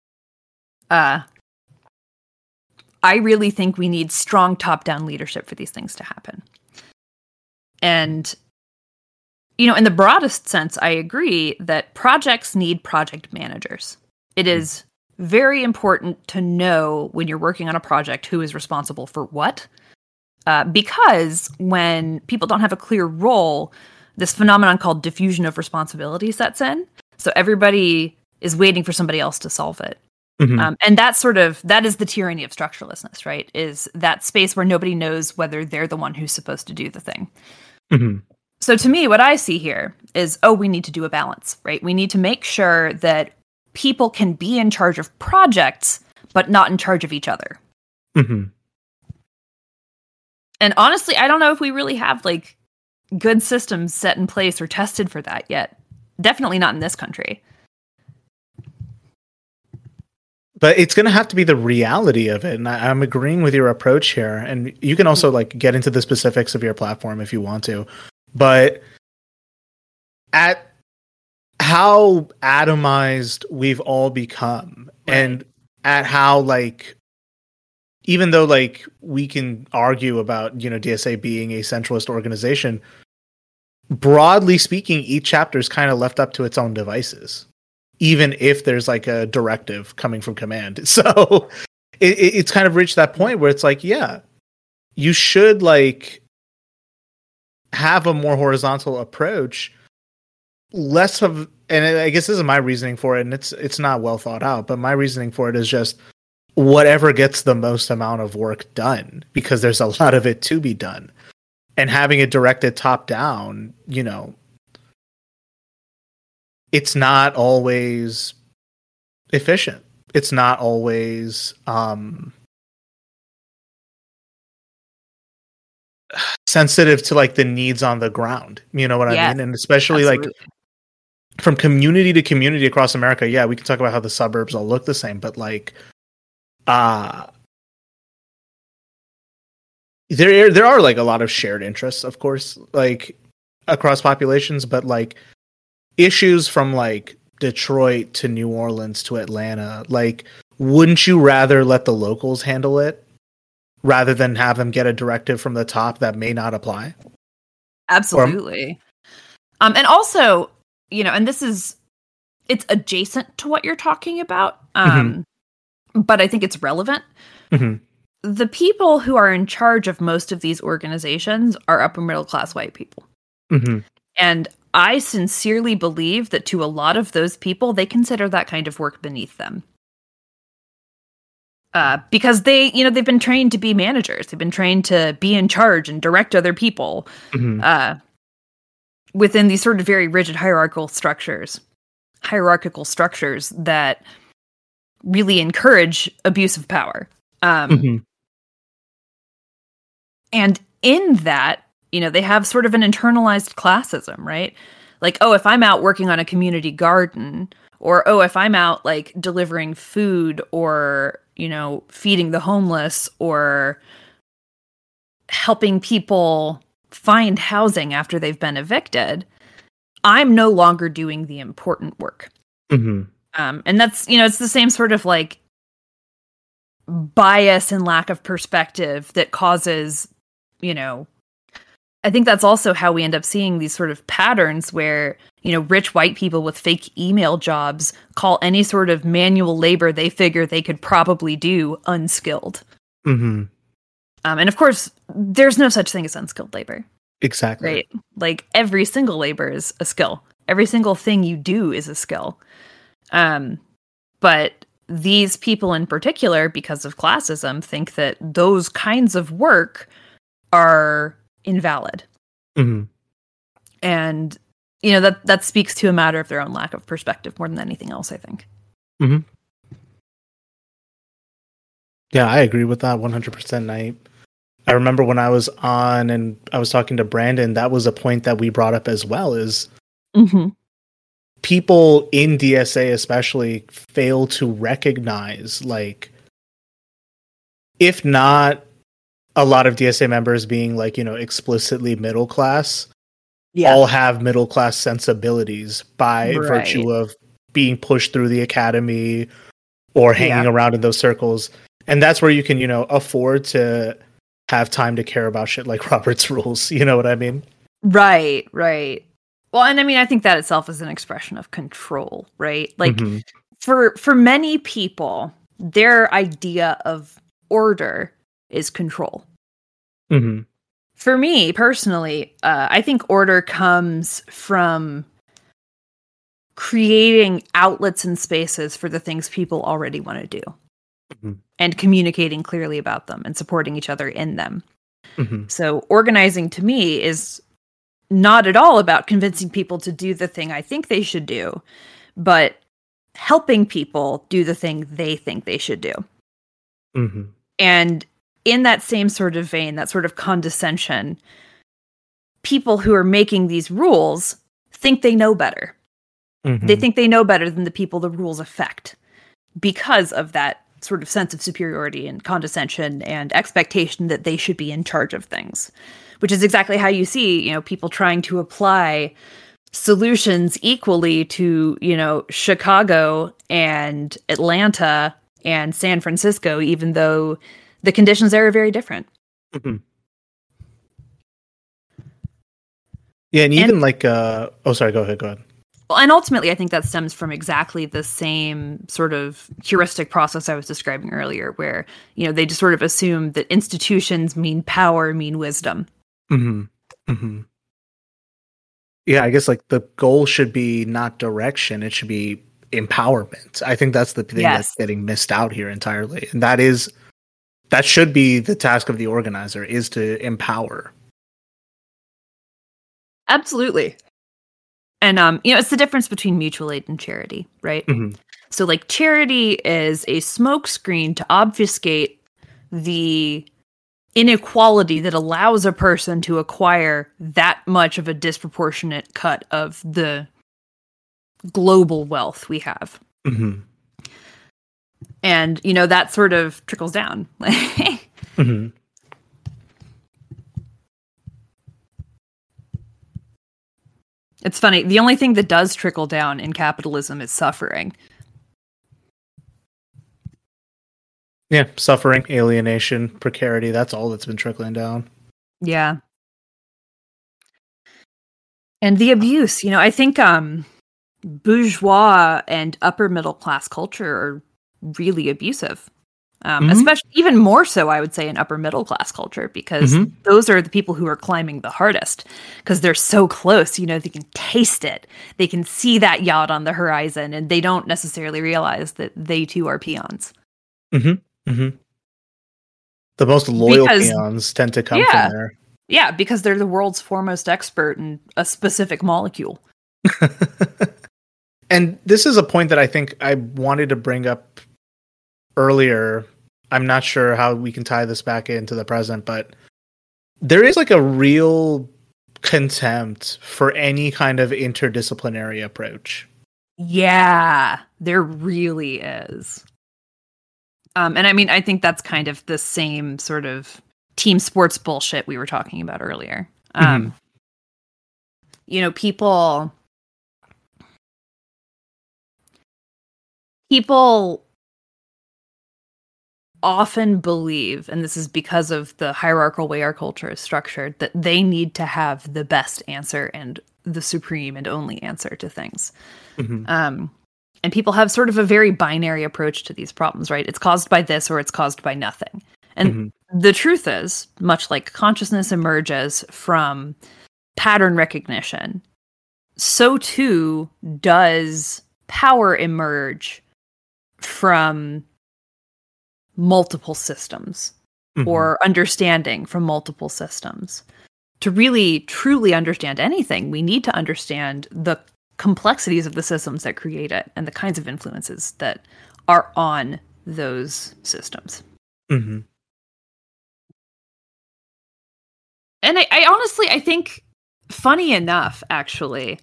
I really think we need strong top-down leadership for these things to happen. And, in the broadest sense, I agree that projects need project managers. It is very important to know when you're working on a project who is responsible for what. Because when people don't have a clear role, this phenomenon called diffusion of responsibility sets in. So everybody is waiting for somebody else to solve it. And that is the tyranny of structurelessness, right? Is that space where nobody knows whether they're the one who's supposed to do the thing. So to me, what I see here is, we need to do a balance, right? We need to make sure that people can be in charge of projects, but not in charge of each other. And honestly, I don't know if we really have like good systems set in place or tested for that yet. Definitely not in this country.
But it's going to have to be the reality of it. And I'm agreeing with your approach here. And you can also like get into the specifics of your platform if you want to. But at how atomized we've all become, and at how like, even though like we can argue about, DSA being a centralist organization, broadly speaking, each chapter is kind of left up to its own devices, even if there's like a directive coming from command. So it's kind of reached that point where it's like, yeah, you should like have a more horizontal approach, less of, and I guess this is my reasoning for it, and it's not well thought out, but my reasoning for it is just whatever gets the most amount of work done, because there's a lot of it to be done. And having it directed top down, it's not always efficient. It's not always sensitive to like the needs on the ground. You know what I mean? And especially absolutely. Like from community to community across America, yeah, we can talk about how the suburbs all look the same, but like, there are like a lot of shared interests, of course, like across populations, but like issues from like Detroit to New Orleans to Atlanta, like, wouldn't you rather let the locals handle it rather than have them get a directive from the top that may not apply?
Absolutely. And also, and it's adjacent to what you're talking about. But I think it's relevant. The people who are in charge of most of these organizations are upper middle class white people. And I sincerely believe that to a lot of those people, they consider that kind of work beneath them. Because they've been trained to be managers. They've been trained to be in charge and direct other people within these sort of very rigid hierarchical structures that really encourage abuse of power. And in that, they have sort of an internalized classism, right? Like, oh, if I'm out working on a community garden, or, oh, if I'm out like delivering food or, feeding the homeless or helping people find housing after they've been evicted, I'm no longer doing the important work. And that's, it's the same sort of like bias and lack of perspective that causes, I think that's also how we end up seeing these sort of patterns where, rich white people with fake email jobs call any sort of manual labor they figure they could probably do unskilled. And of course, there's no such thing as unskilled labor.
Exactly.
Right? Like every single labor is a skill. Every single thing you do is a skill. But these people in particular, because of classism, think that those kinds of work are invalid. And that speaks to a matter of their own lack of perspective more than anything else, I think.
Yeah, I agree with that 100%. I remember when I was on and I was talking to Brandon, that was a point that we brought up as well, is people in DSA especially fail to recognize, like, if not a lot of DSA members being like, explicitly middle class, all have middle class sensibilities by virtue of being pushed through the academy or hanging around in those circles. And that's where you can, afford to have time to care about shit like Robert's Rules. You know what I mean?
Right. Well, and I mean, I think that itself is an expression of control, right? Like for many people, their idea of order is control. For me personally, I think order comes from creating outlets and spaces for the things people already want to do and communicating clearly about them and supporting each other in them. So organizing to me is not at all about convincing people to do the thing I think they should do, but helping people do the thing they think they should do. And in that same sort of vein, that sort of condescension, people who are making these rules think they know better. They think they know better than the people the rules affect because of that sort of sense of superiority and condescension and expectation that they should be in charge of things, which is exactly how you see, people trying to apply solutions equally to, Chicago and Atlanta and San Francisco, even though the conditions there are very different.
Yeah, and even sorry, go ahead.
Well, and ultimately, I think that stems from exactly the same sort of heuristic process I was describing earlier, where, they just sort of assume that institutions mean power, mean wisdom.
Yeah, I guess like the goal should be not direction, it should be empowerment. I think that's the thing that's getting missed out here entirely. And that should be the task of the organizer, is to empower.
Absolutely. And, it's the difference between mutual aid and charity, right? So, like, charity is a smokescreen to obfuscate the inequality that allows a person to acquire that much of a disproportionate cut of the global wealth we have.
Mm-hmm.
And, that sort of trickles down.
Mm-hmm.
It's funny. The only thing that does trickle down in capitalism is suffering.
Yeah, suffering, alienation, precarity, that's all that's been trickling down.
Yeah. And the abuse, I think bourgeois and upper middle class culture are really abusive. Especially even more so, I would say, in upper middle class culture, because those are the people who are climbing the hardest because they're so close. They can taste it. They can see that yacht on the horizon, and they don't necessarily realize that they too are peons.
Mm-hmm. Mm-hmm. The most loyal peons tend to come from there.
Yeah, because they're the world's foremost expert in a specific molecule.
And this is a point that I think I wanted to bring up earlier. I'm not sure how we can tie this back into the present, but there is like a real contempt for any kind of interdisciplinary approach.
Yeah, there really is. And I mean, I think that's kind of the same sort of team sports bullshit we were talking about earlier. People often believe, and this is because of the hierarchical way our culture is structured, that they need to have the best answer and the supreme and only answer to things. And people have sort of a very binary approach to these problems, right? It's caused by this or it's caused by nothing. And the truth is, much like consciousness emerges from pattern recognition, so too does power emerge from multiple systems or understanding from multiple systems. To really, truly understand anything, we need to understand the complexities of the systems that create it and the kinds of influences that are on those systems. And I honestly, I think, funny enough, actually,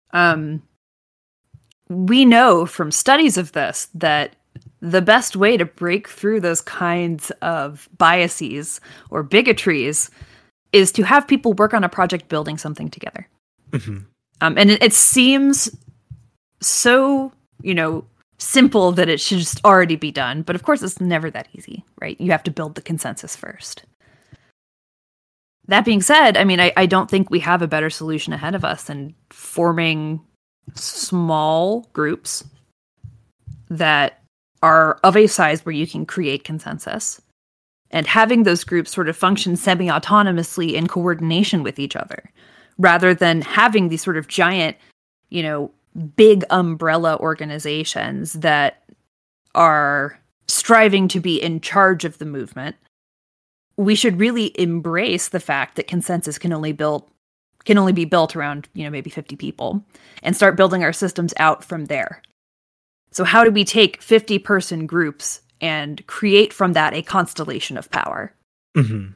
we know from studies of this that the best way to break through those kinds of biases or bigotries is to have people work on a project building something together. And it seems so, simple that it should just already be done. But of course, it's never that easy, right? You have to build the consensus first. That being said, I mean, I don't think we have a better solution ahead of us than forming small groups that are of a size where you can create consensus and having those groups sort of function semi-autonomously in coordination with each other, rather than having these sort of giant, big umbrella organizations that are striving to be in charge of the movement. We should really embrace the fact that consensus can only be built around, maybe 50 people, and start building our systems out from there. So how do we take 50-person groups and create from that a constellation of power?
And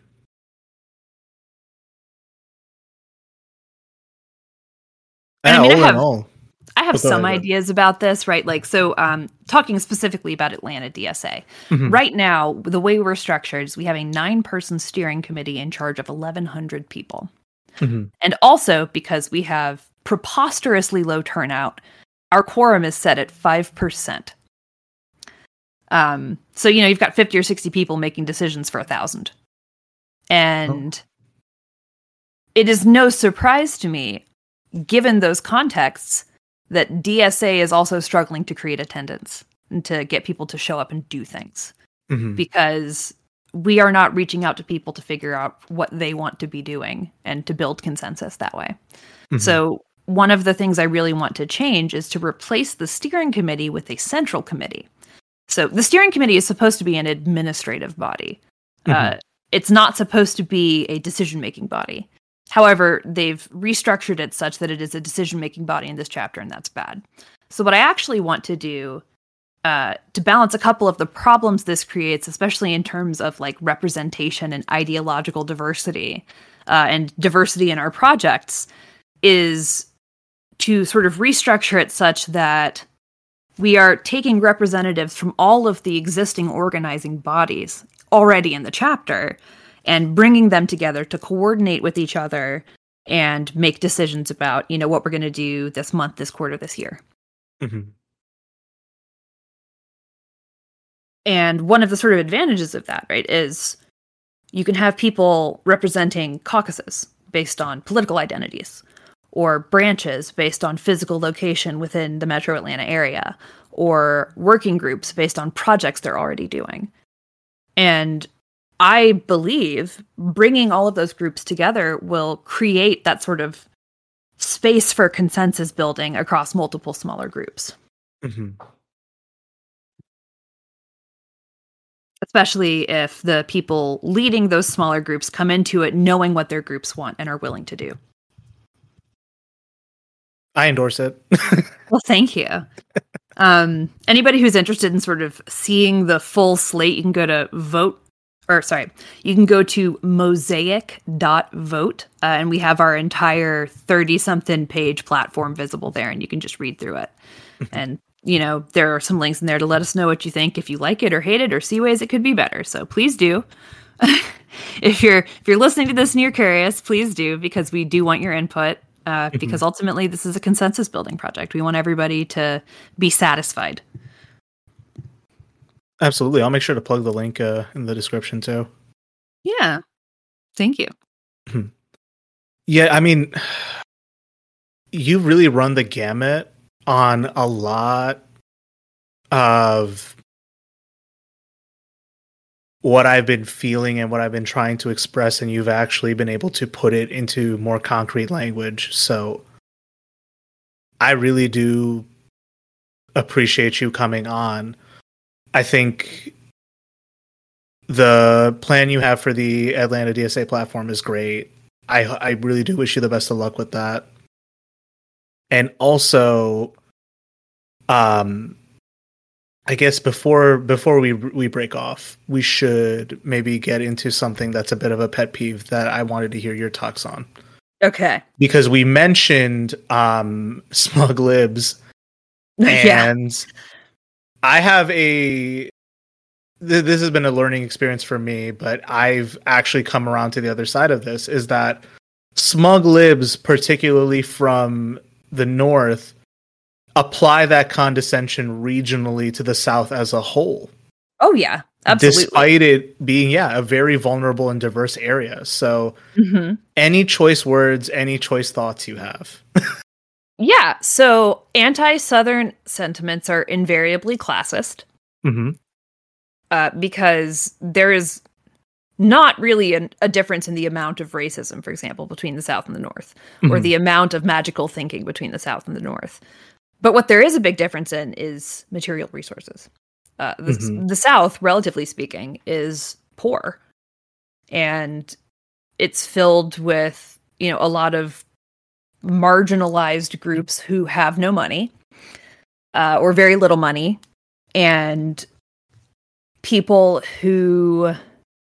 I have some ideas about this, right? Like, so talking specifically about Atlanta DSA. Right now, the way we're structured is we have a 9-person steering committee in charge of 1,100 people. And also, because we have preposterously low turnout, our quorum is set at 5%. So, you've got 50 or 60 people making decisions for 1,000. And it is no surprise to me, given those contexts, that DSA is also struggling to create attendance and to get people to show up and do things. Because we are not reaching out to people to figure out what they want to be doing and to build consensus that way. So one of the things I really want to change is to replace the steering committee with a central committee. So the steering committee is supposed to be an administrative body. It's not supposed to be a decision-making body. However, they've restructured it such that it is a decision-making body in this chapter, and that's bad. So what I actually want to do to balance a couple of the problems this creates, especially in terms of like representation and ideological diversity and diversity in our projects, is to sort of restructure it such that we are taking representatives from all of the existing organizing bodies already in the chapter and bringing them together to coordinate with each other and make decisions about, what we're going to do this month, this quarter, this year.
Mm-hmm.
And one of the sort of advantages of that, right, is you can have people representing caucuses based on political identities, or branches based on physical location within the metro Atlanta area, or working groups based on projects they're already doing. And I believe bringing all of those groups together will create that sort of space for consensus building across multiple smaller groups.
Mm-hmm.
Especially if the people leading those smaller groups come into it knowing what their groups want and are willing to do.
I endorse it.
Well, thank you. Anybody who's interested in sort of seeing the full slate, you can go to mosaic.vote, and we have our entire 30-something page platform visible there, and you can just read through it. And, there are some links in there to let us know what you think, if you like it or hate it or see ways it could be better. So please do. If you're listening to this and you're curious, please do, because we do want your input. Because ultimately this is a consensus building project. We want everybody to be satisfied.
Absolutely. I'll make sure to plug the link in the description too.
Yeah. Thank you.
Yeah, I mean, you really run the gamut on a lot of what I've been feeling and what I've been trying to express, and you've actually been able to put it into more concrete language. So I really do appreciate you coming on. I think the plan you have for the Atlanta DSA platform is great. I really do wish you the best of luck with that. And also, I guess before we break off, we should maybe get into something that's a bit of a pet peeve that I wanted to hear your talks on.
Okay.
Because we mentioned smug libs, and I have this has been a learning experience for me, but I've actually come around to the other side of this, is that smug libs, particularly from the North, apply that condescension regionally to the South as a whole.
Oh, yeah, absolutely.
Despite it being, a very vulnerable and diverse area. So any choice words, any choice thoughts you have?
Yeah, so anti-Southern sentiments are invariably classist. Because there is not really a difference in the amount of racism, for example, between the South and the North, or the amount of magical thinking between the South and the North. But what there is a big difference in is material resources. The South, relatively speaking, is poor. And it's filled with, a lot of marginalized groups who have no money, or very little money, and people who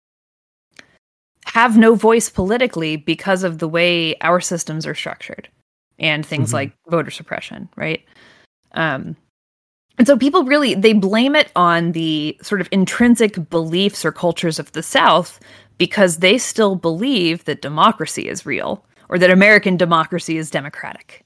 have no voice politically because of the way our systems are structured and things like voter suppression, right? And so people really, they blame it on the sort of intrinsic beliefs or cultures of the South because they still believe that democracy is real, or that American democracy is democratic.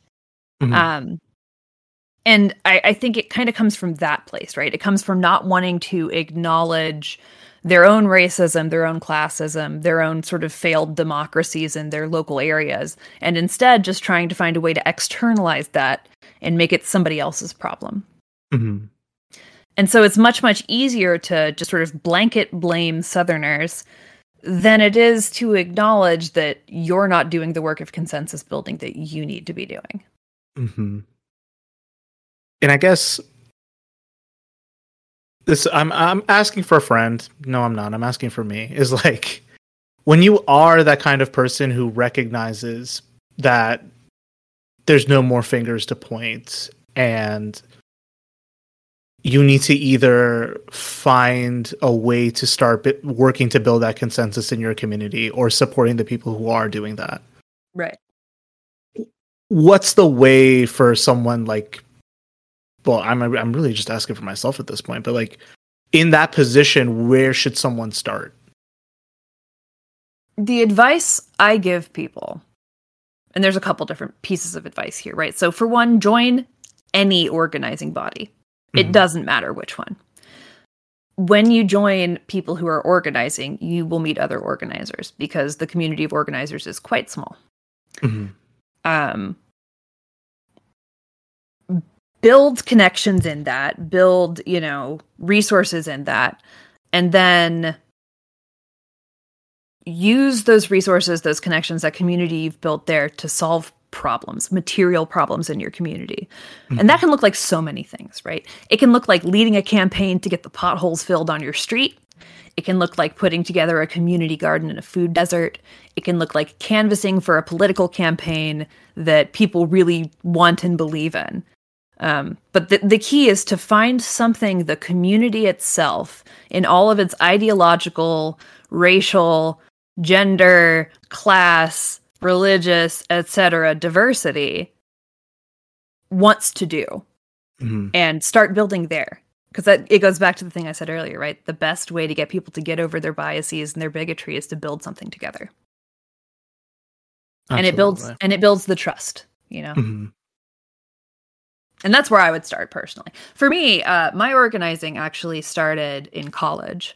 And I think it kind of comes from that place, right? It comes from not wanting to acknowledge their own racism, their own classism, their own sort of failed democracies in their local areas, and instead just trying to find a way to externalize that and make it somebody else's problem. And so it's much, much easier to just sort of blanket blame Southerners than it is to acknowledge that you're not doing the work of consensus building that you need to be doing.
And I guess this, I'm asking for a friend. No, I'm not. I'm asking for me. Is like, when you are that kind of person who recognizes that there's no more fingers to point, and you need to either find a way to start working to build that consensus in your community, or supporting the people who are doing that.
Right.
what's the way for someone like, well, I'm really just asking for myself at this point, but like in that position, where should someone start?
The advice I give people, and there's a couple different pieces of advice here, right? So for one, join any organizing body. It doesn't matter which one. When you join people who are organizing, you will meet other organizers because the community of organizers is quite small. Build connections in that, build, resources in that, and then use those resources, those connections, that community you've built there to solve problems, material problems in your community. And that can look like so many things, right? It can look like leading a campaign to get the potholes filled on your street. It can look like putting together a community garden in a food desert. It can look like canvassing for a political campaign that people really want and believe in. But the key is to find something the community itself, in all of its ideological, racial, gender, class, religious, etc., diversity, wants to do, and start building there. Because it goes back to the thing I said earlier, right? The best way to get people to get over their biases and their bigotry is to build something together.
Absolutely.
And it builds the trust, And that's where I would start personally. For me, my organizing actually started in college.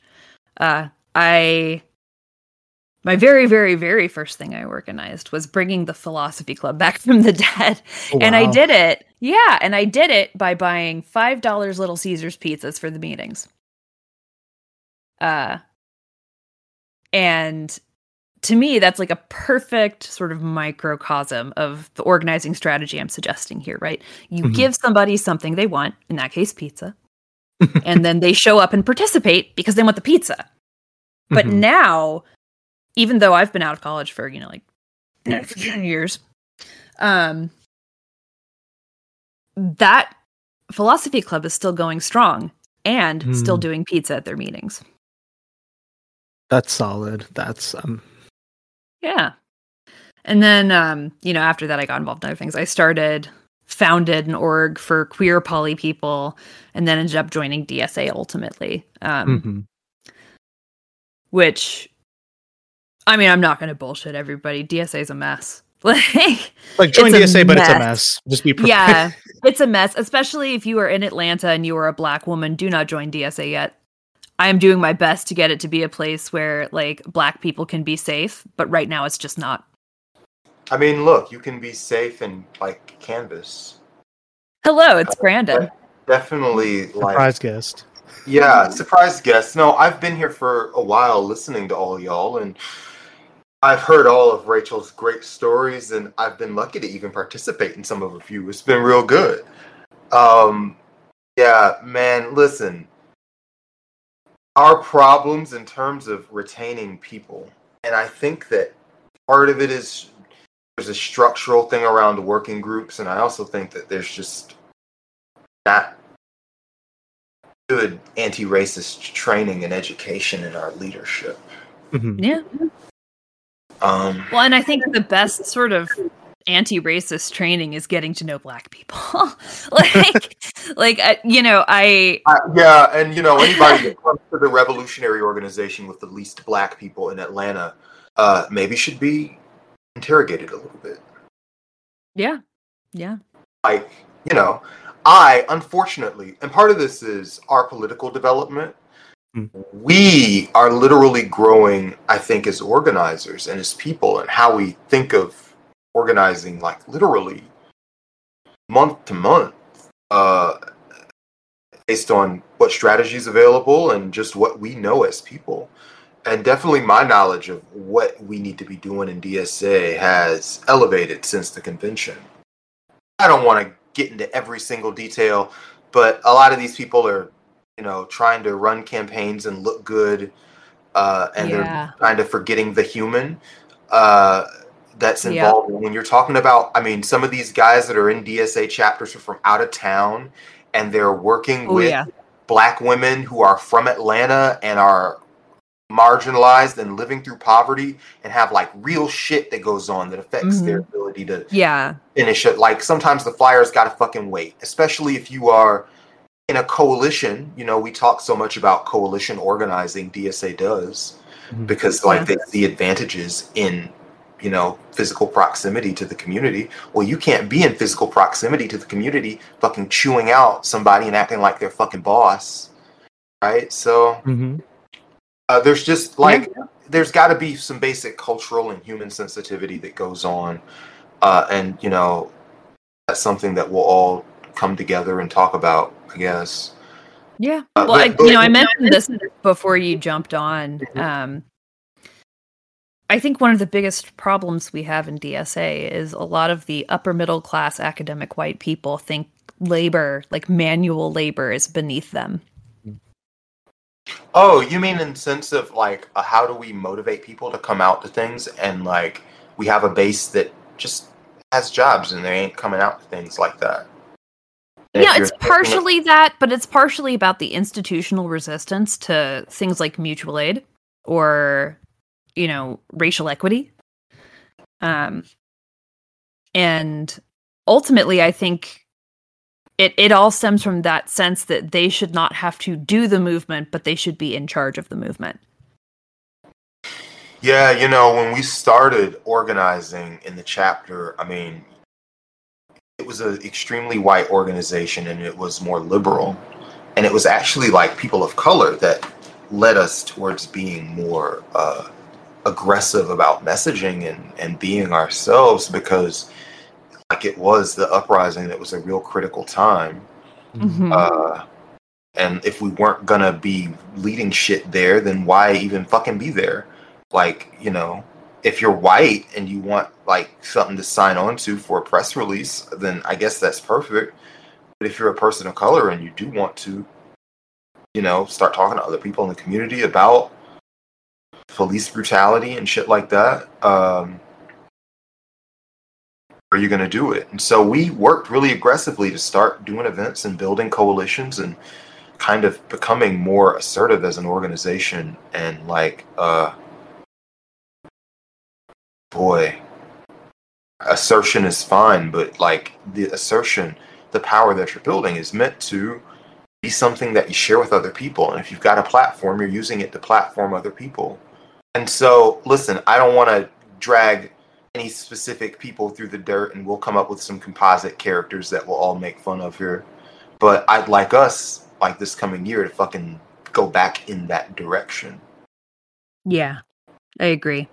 My very, very, very first thing I organized was bringing the philosophy club back from the dead.
Oh, wow.
And I did it. Yeah. And I did it by buying $5 Little Caesars pizzas for the meetings. And to me, that's like a perfect sort of microcosm of the organizing strategy I'm suggesting here, right? You give somebody something they want, in that case, pizza. And then they show up and participate because they want the pizza. But now, even though I've been out of college for, 10 years, that philosophy club is still going strong and still doing pizza at their meetings.
That's solid. That's
yeah. And then, after that, I got involved in other things. I founded an org for queer poly people, and then ended up joining DSA ultimately. Which, I mean, I'm not going to bullshit everybody. DSA is a mess. Like
join DSA, but it's a mess. Just be prepared.
Yeah, it's a mess, especially if you are in Atlanta and you are a Black woman. Do not join DSA yet. I am doing my best to get it to be a place where, Black people can be safe, but right now it's just not.
I mean, look, you can be safe in, Canvas.
Hello, it's Brandon.
Definitely,
surprise guest.
Yeah, surprise guest. No, I've been here for a while listening to all y'all, and I've heard all of Rachel's great stories, and I've been lucky to even participate in some of a few. It's been real good. Yeah, man, listen. Our problems in terms of retaining people, and I think that part of it is there's a structural thing around working groups, and I also think that there's just not good anti-racist training and education in our leadership.
Yeah. Well, and I think the best sort of anti-racist training is getting to know Black people. Yeah,
and anybody that comes to the revolutionary organization with the least Black people in Atlanta, maybe should be interrogated a little bit.
Yeah.
I, unfortunately, and part of this is our political development, we are literally growing, I think, as organizers and as people, and how we think of organizing, literally month to month, based on what strategies available and just what we know as people. And definitely my knowledge of what we need to be doing in DSA has elevated since the convention. I don't want to get into every single detail, but a lot of these people are, trying to run campaigns and look good, and they're kind of forgetting the human that's involved. When you're talking about, some of these guys that are in DSA chapters are from out of town, and they're working with Black women who are from Atlanta and are marginalized and living through poverty and have like real shit that goes on that affects their ability to finish it. Like sometimes the flyers gotta fucking wait, especially if you are in a coalition. You know, we talk so much about coalition organizing, DSA does, because like they see advantages in, you know, physical proximity to the community. Well, you can't be in physical proximity to the community fucking chewing out somebody and acting like they're fucking boss, right? So there's just like there's got to be some basic cultural and human sensitivity that goes on, and you know, that's something that we'll all come together and talk about, I guess.
Yeah. Well, I mentioned this before you jumped on. I think one of the biggest problems we have in DSA is a lot of the upper middle class academic white people think labor, like manual labor, is beneath them.
Oh, you mean in the sense of like, how do we motivate people to come out to things, and like we have a base that just has jobs and they ain't coming out to things like that? And
yeah, it's partially that, but it's partially about the institutional resistance to things like mutual aid or, you know, racial equity. And ultimately, I think it all stems from that sense that they should not have to do the movement, but they should be in charge of the movement.
Yeah, you know, when we started organizing in the chapter, I mean, it was an extremely white organization and it was more liberal. And it was actually like people of color that led us towards being more aggressive about messaging and being ourselves, because like it was the uprising that was a real critical time. And if we weren't gonna be leading shit there, then why even fucking be there? Like, you know, if you're white and you want like something to sign on to for a press release, then I guess that's perfect. But if you're a person of color and you do want to, you know, start talking to other people in the community about police brutality and shit like that, are you going to do it? And so we worked really aggressively to start doing events and building coalitions and kind of becoming more assertive as an organization. And like, boy, assertion is fine, but like the assertion, the power that you're building is meant to be something that you share with other people. And if you've got a platform, you're using it to platform other people. And so, listen, I don't want to drag any specific people through the dirt, and we'll come up with some composite characters that we'll all make fun of here. But I'd like us, like this coming year, to fucking go back in that direction.
Yeah, I agree.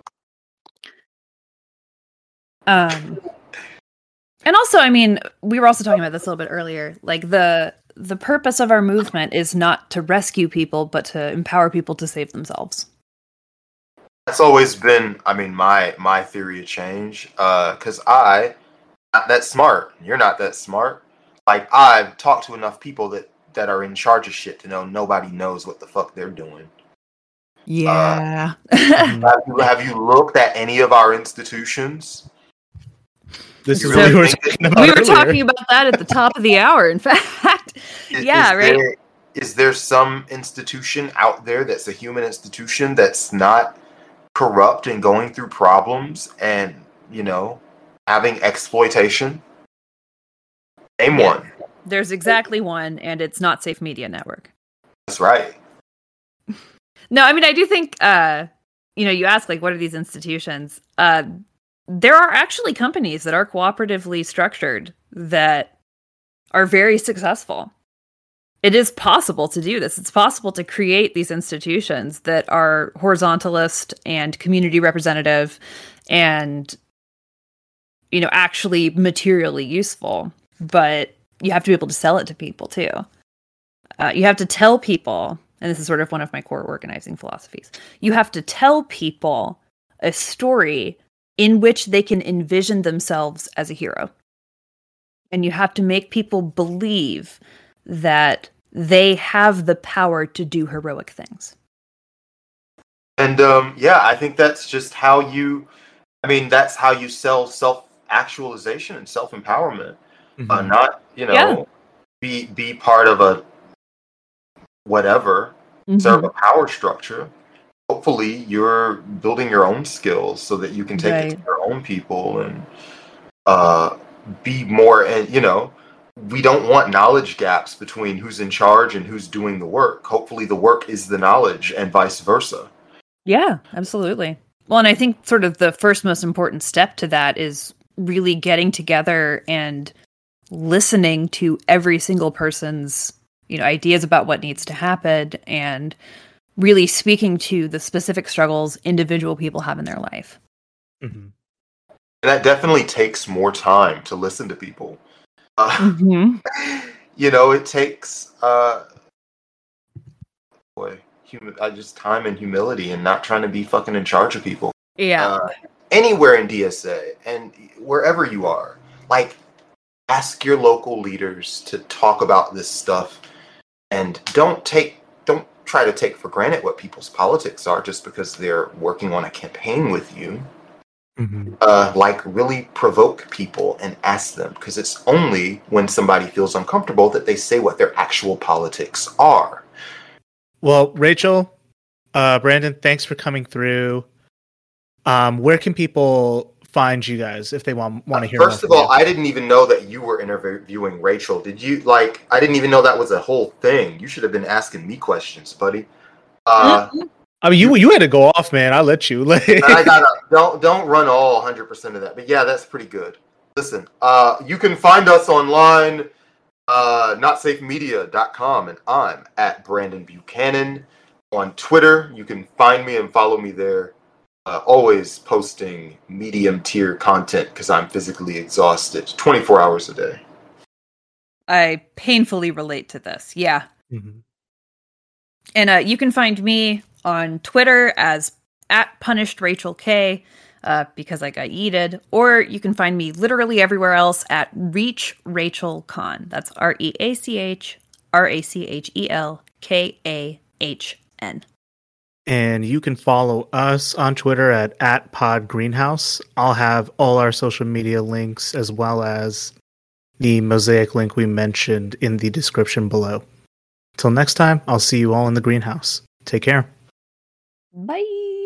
And also, I mean, we were also talking about this a little bit earlier. Like the purpose of our movement is not to rescue people, but to empower people to save themselves.
That's always been, I mean, my theory of change. Because I'm not that smart. You're not that smart. Like, I've talked to enough people that are in charge of shit to know nobody knows what the fuck they're doing.
Yeah.
Have you looked at any of our institutions?
This is what we were talking about.
We were talking about that at the top of the hour, in fact. Right?
Is there some institution out there that's a human institution that's not corrupt and going through problems and, you know, having exploitation? Name one.
There's exactly one, and it's not Safe Media Network.
That's right.
No, I mean, I do think, you know, you ask, like, what are these institutions? There are actually companies that are cooperatively structured that are very successful. It is possible to do this. It's possible to create these institutions that are horizontalist and community representative and, you know, actually materially useful. But you have to be able to sell it to people, too. You have to tell people, and this is sort of one of my core organizing philosophies, you have to tell people a story in which they can envision themselves as a hero. And you have to make people believe that they have the power to do heroic things.
And yeah, I think that's just how that's how you sell self-actualization and self-empowerment. Not, you know, be part of a whatever, serve a power structure. hopefully you're building your own skills so that you can take it to your own people and be more. And we don't want knowledge gaps between who's in charge and who's doing the work. Hopefully the work is the knowledge and vice versa.
Yeah, absolutely. Well, and I think sort of the first most important step to that is really getting together and listening to every single person's, ideas about what needs to happen, and really speaking to the specific struggles individual people have in their life.
Mm-hmm.
And that definitely takes more time to listen to people. It takes just time and humility and not trying to be fucking in charge of people.
Yeah.
Anywhere in DSA and wherever you are, ask your local leaders to talk about this stuff, and don't try to take for granted what people's politics are just because they're working on a campaign with you.
Mm-hmm.
Really provoke people and ask them, because it's only when somebody feels uncomfortable that they say what their actual politics are.
Well, Rachel, Brandon, thanks for coming through. Where can people find you guys if they want to hear?
First of all, I didn't even know that you were interviewing Rachel. Did you? I didn't even know that was a whole thing. You should have been asking me questions, buddy.
I mean, you had to go off, man. I'll let you.
Don't run all 100% of that. But yeah, that's pretty good. Listen, you can find us online, notsafemedia.com, and I'm at Brandon Buchanan on Twitter. You can find me and follow me there. Always posting medium tier content because I'm physically exhausted 24 hours a day.
I painfully relate to this. Yeah.
Mm-hmm.
And you can find me on Twitter as @PunishedRachelK, because I got yeeted, or you can find me literally everywhere else at ReachRachelKahn. That's ReachRachelKahn.
And you can follow us on Twitter at @PodGreenhouse. I'll have all our social media links as well as the Mosaic link we mentioned in the description below. Till next time, I'll see you all in the greenhouse. Take care.
Bye.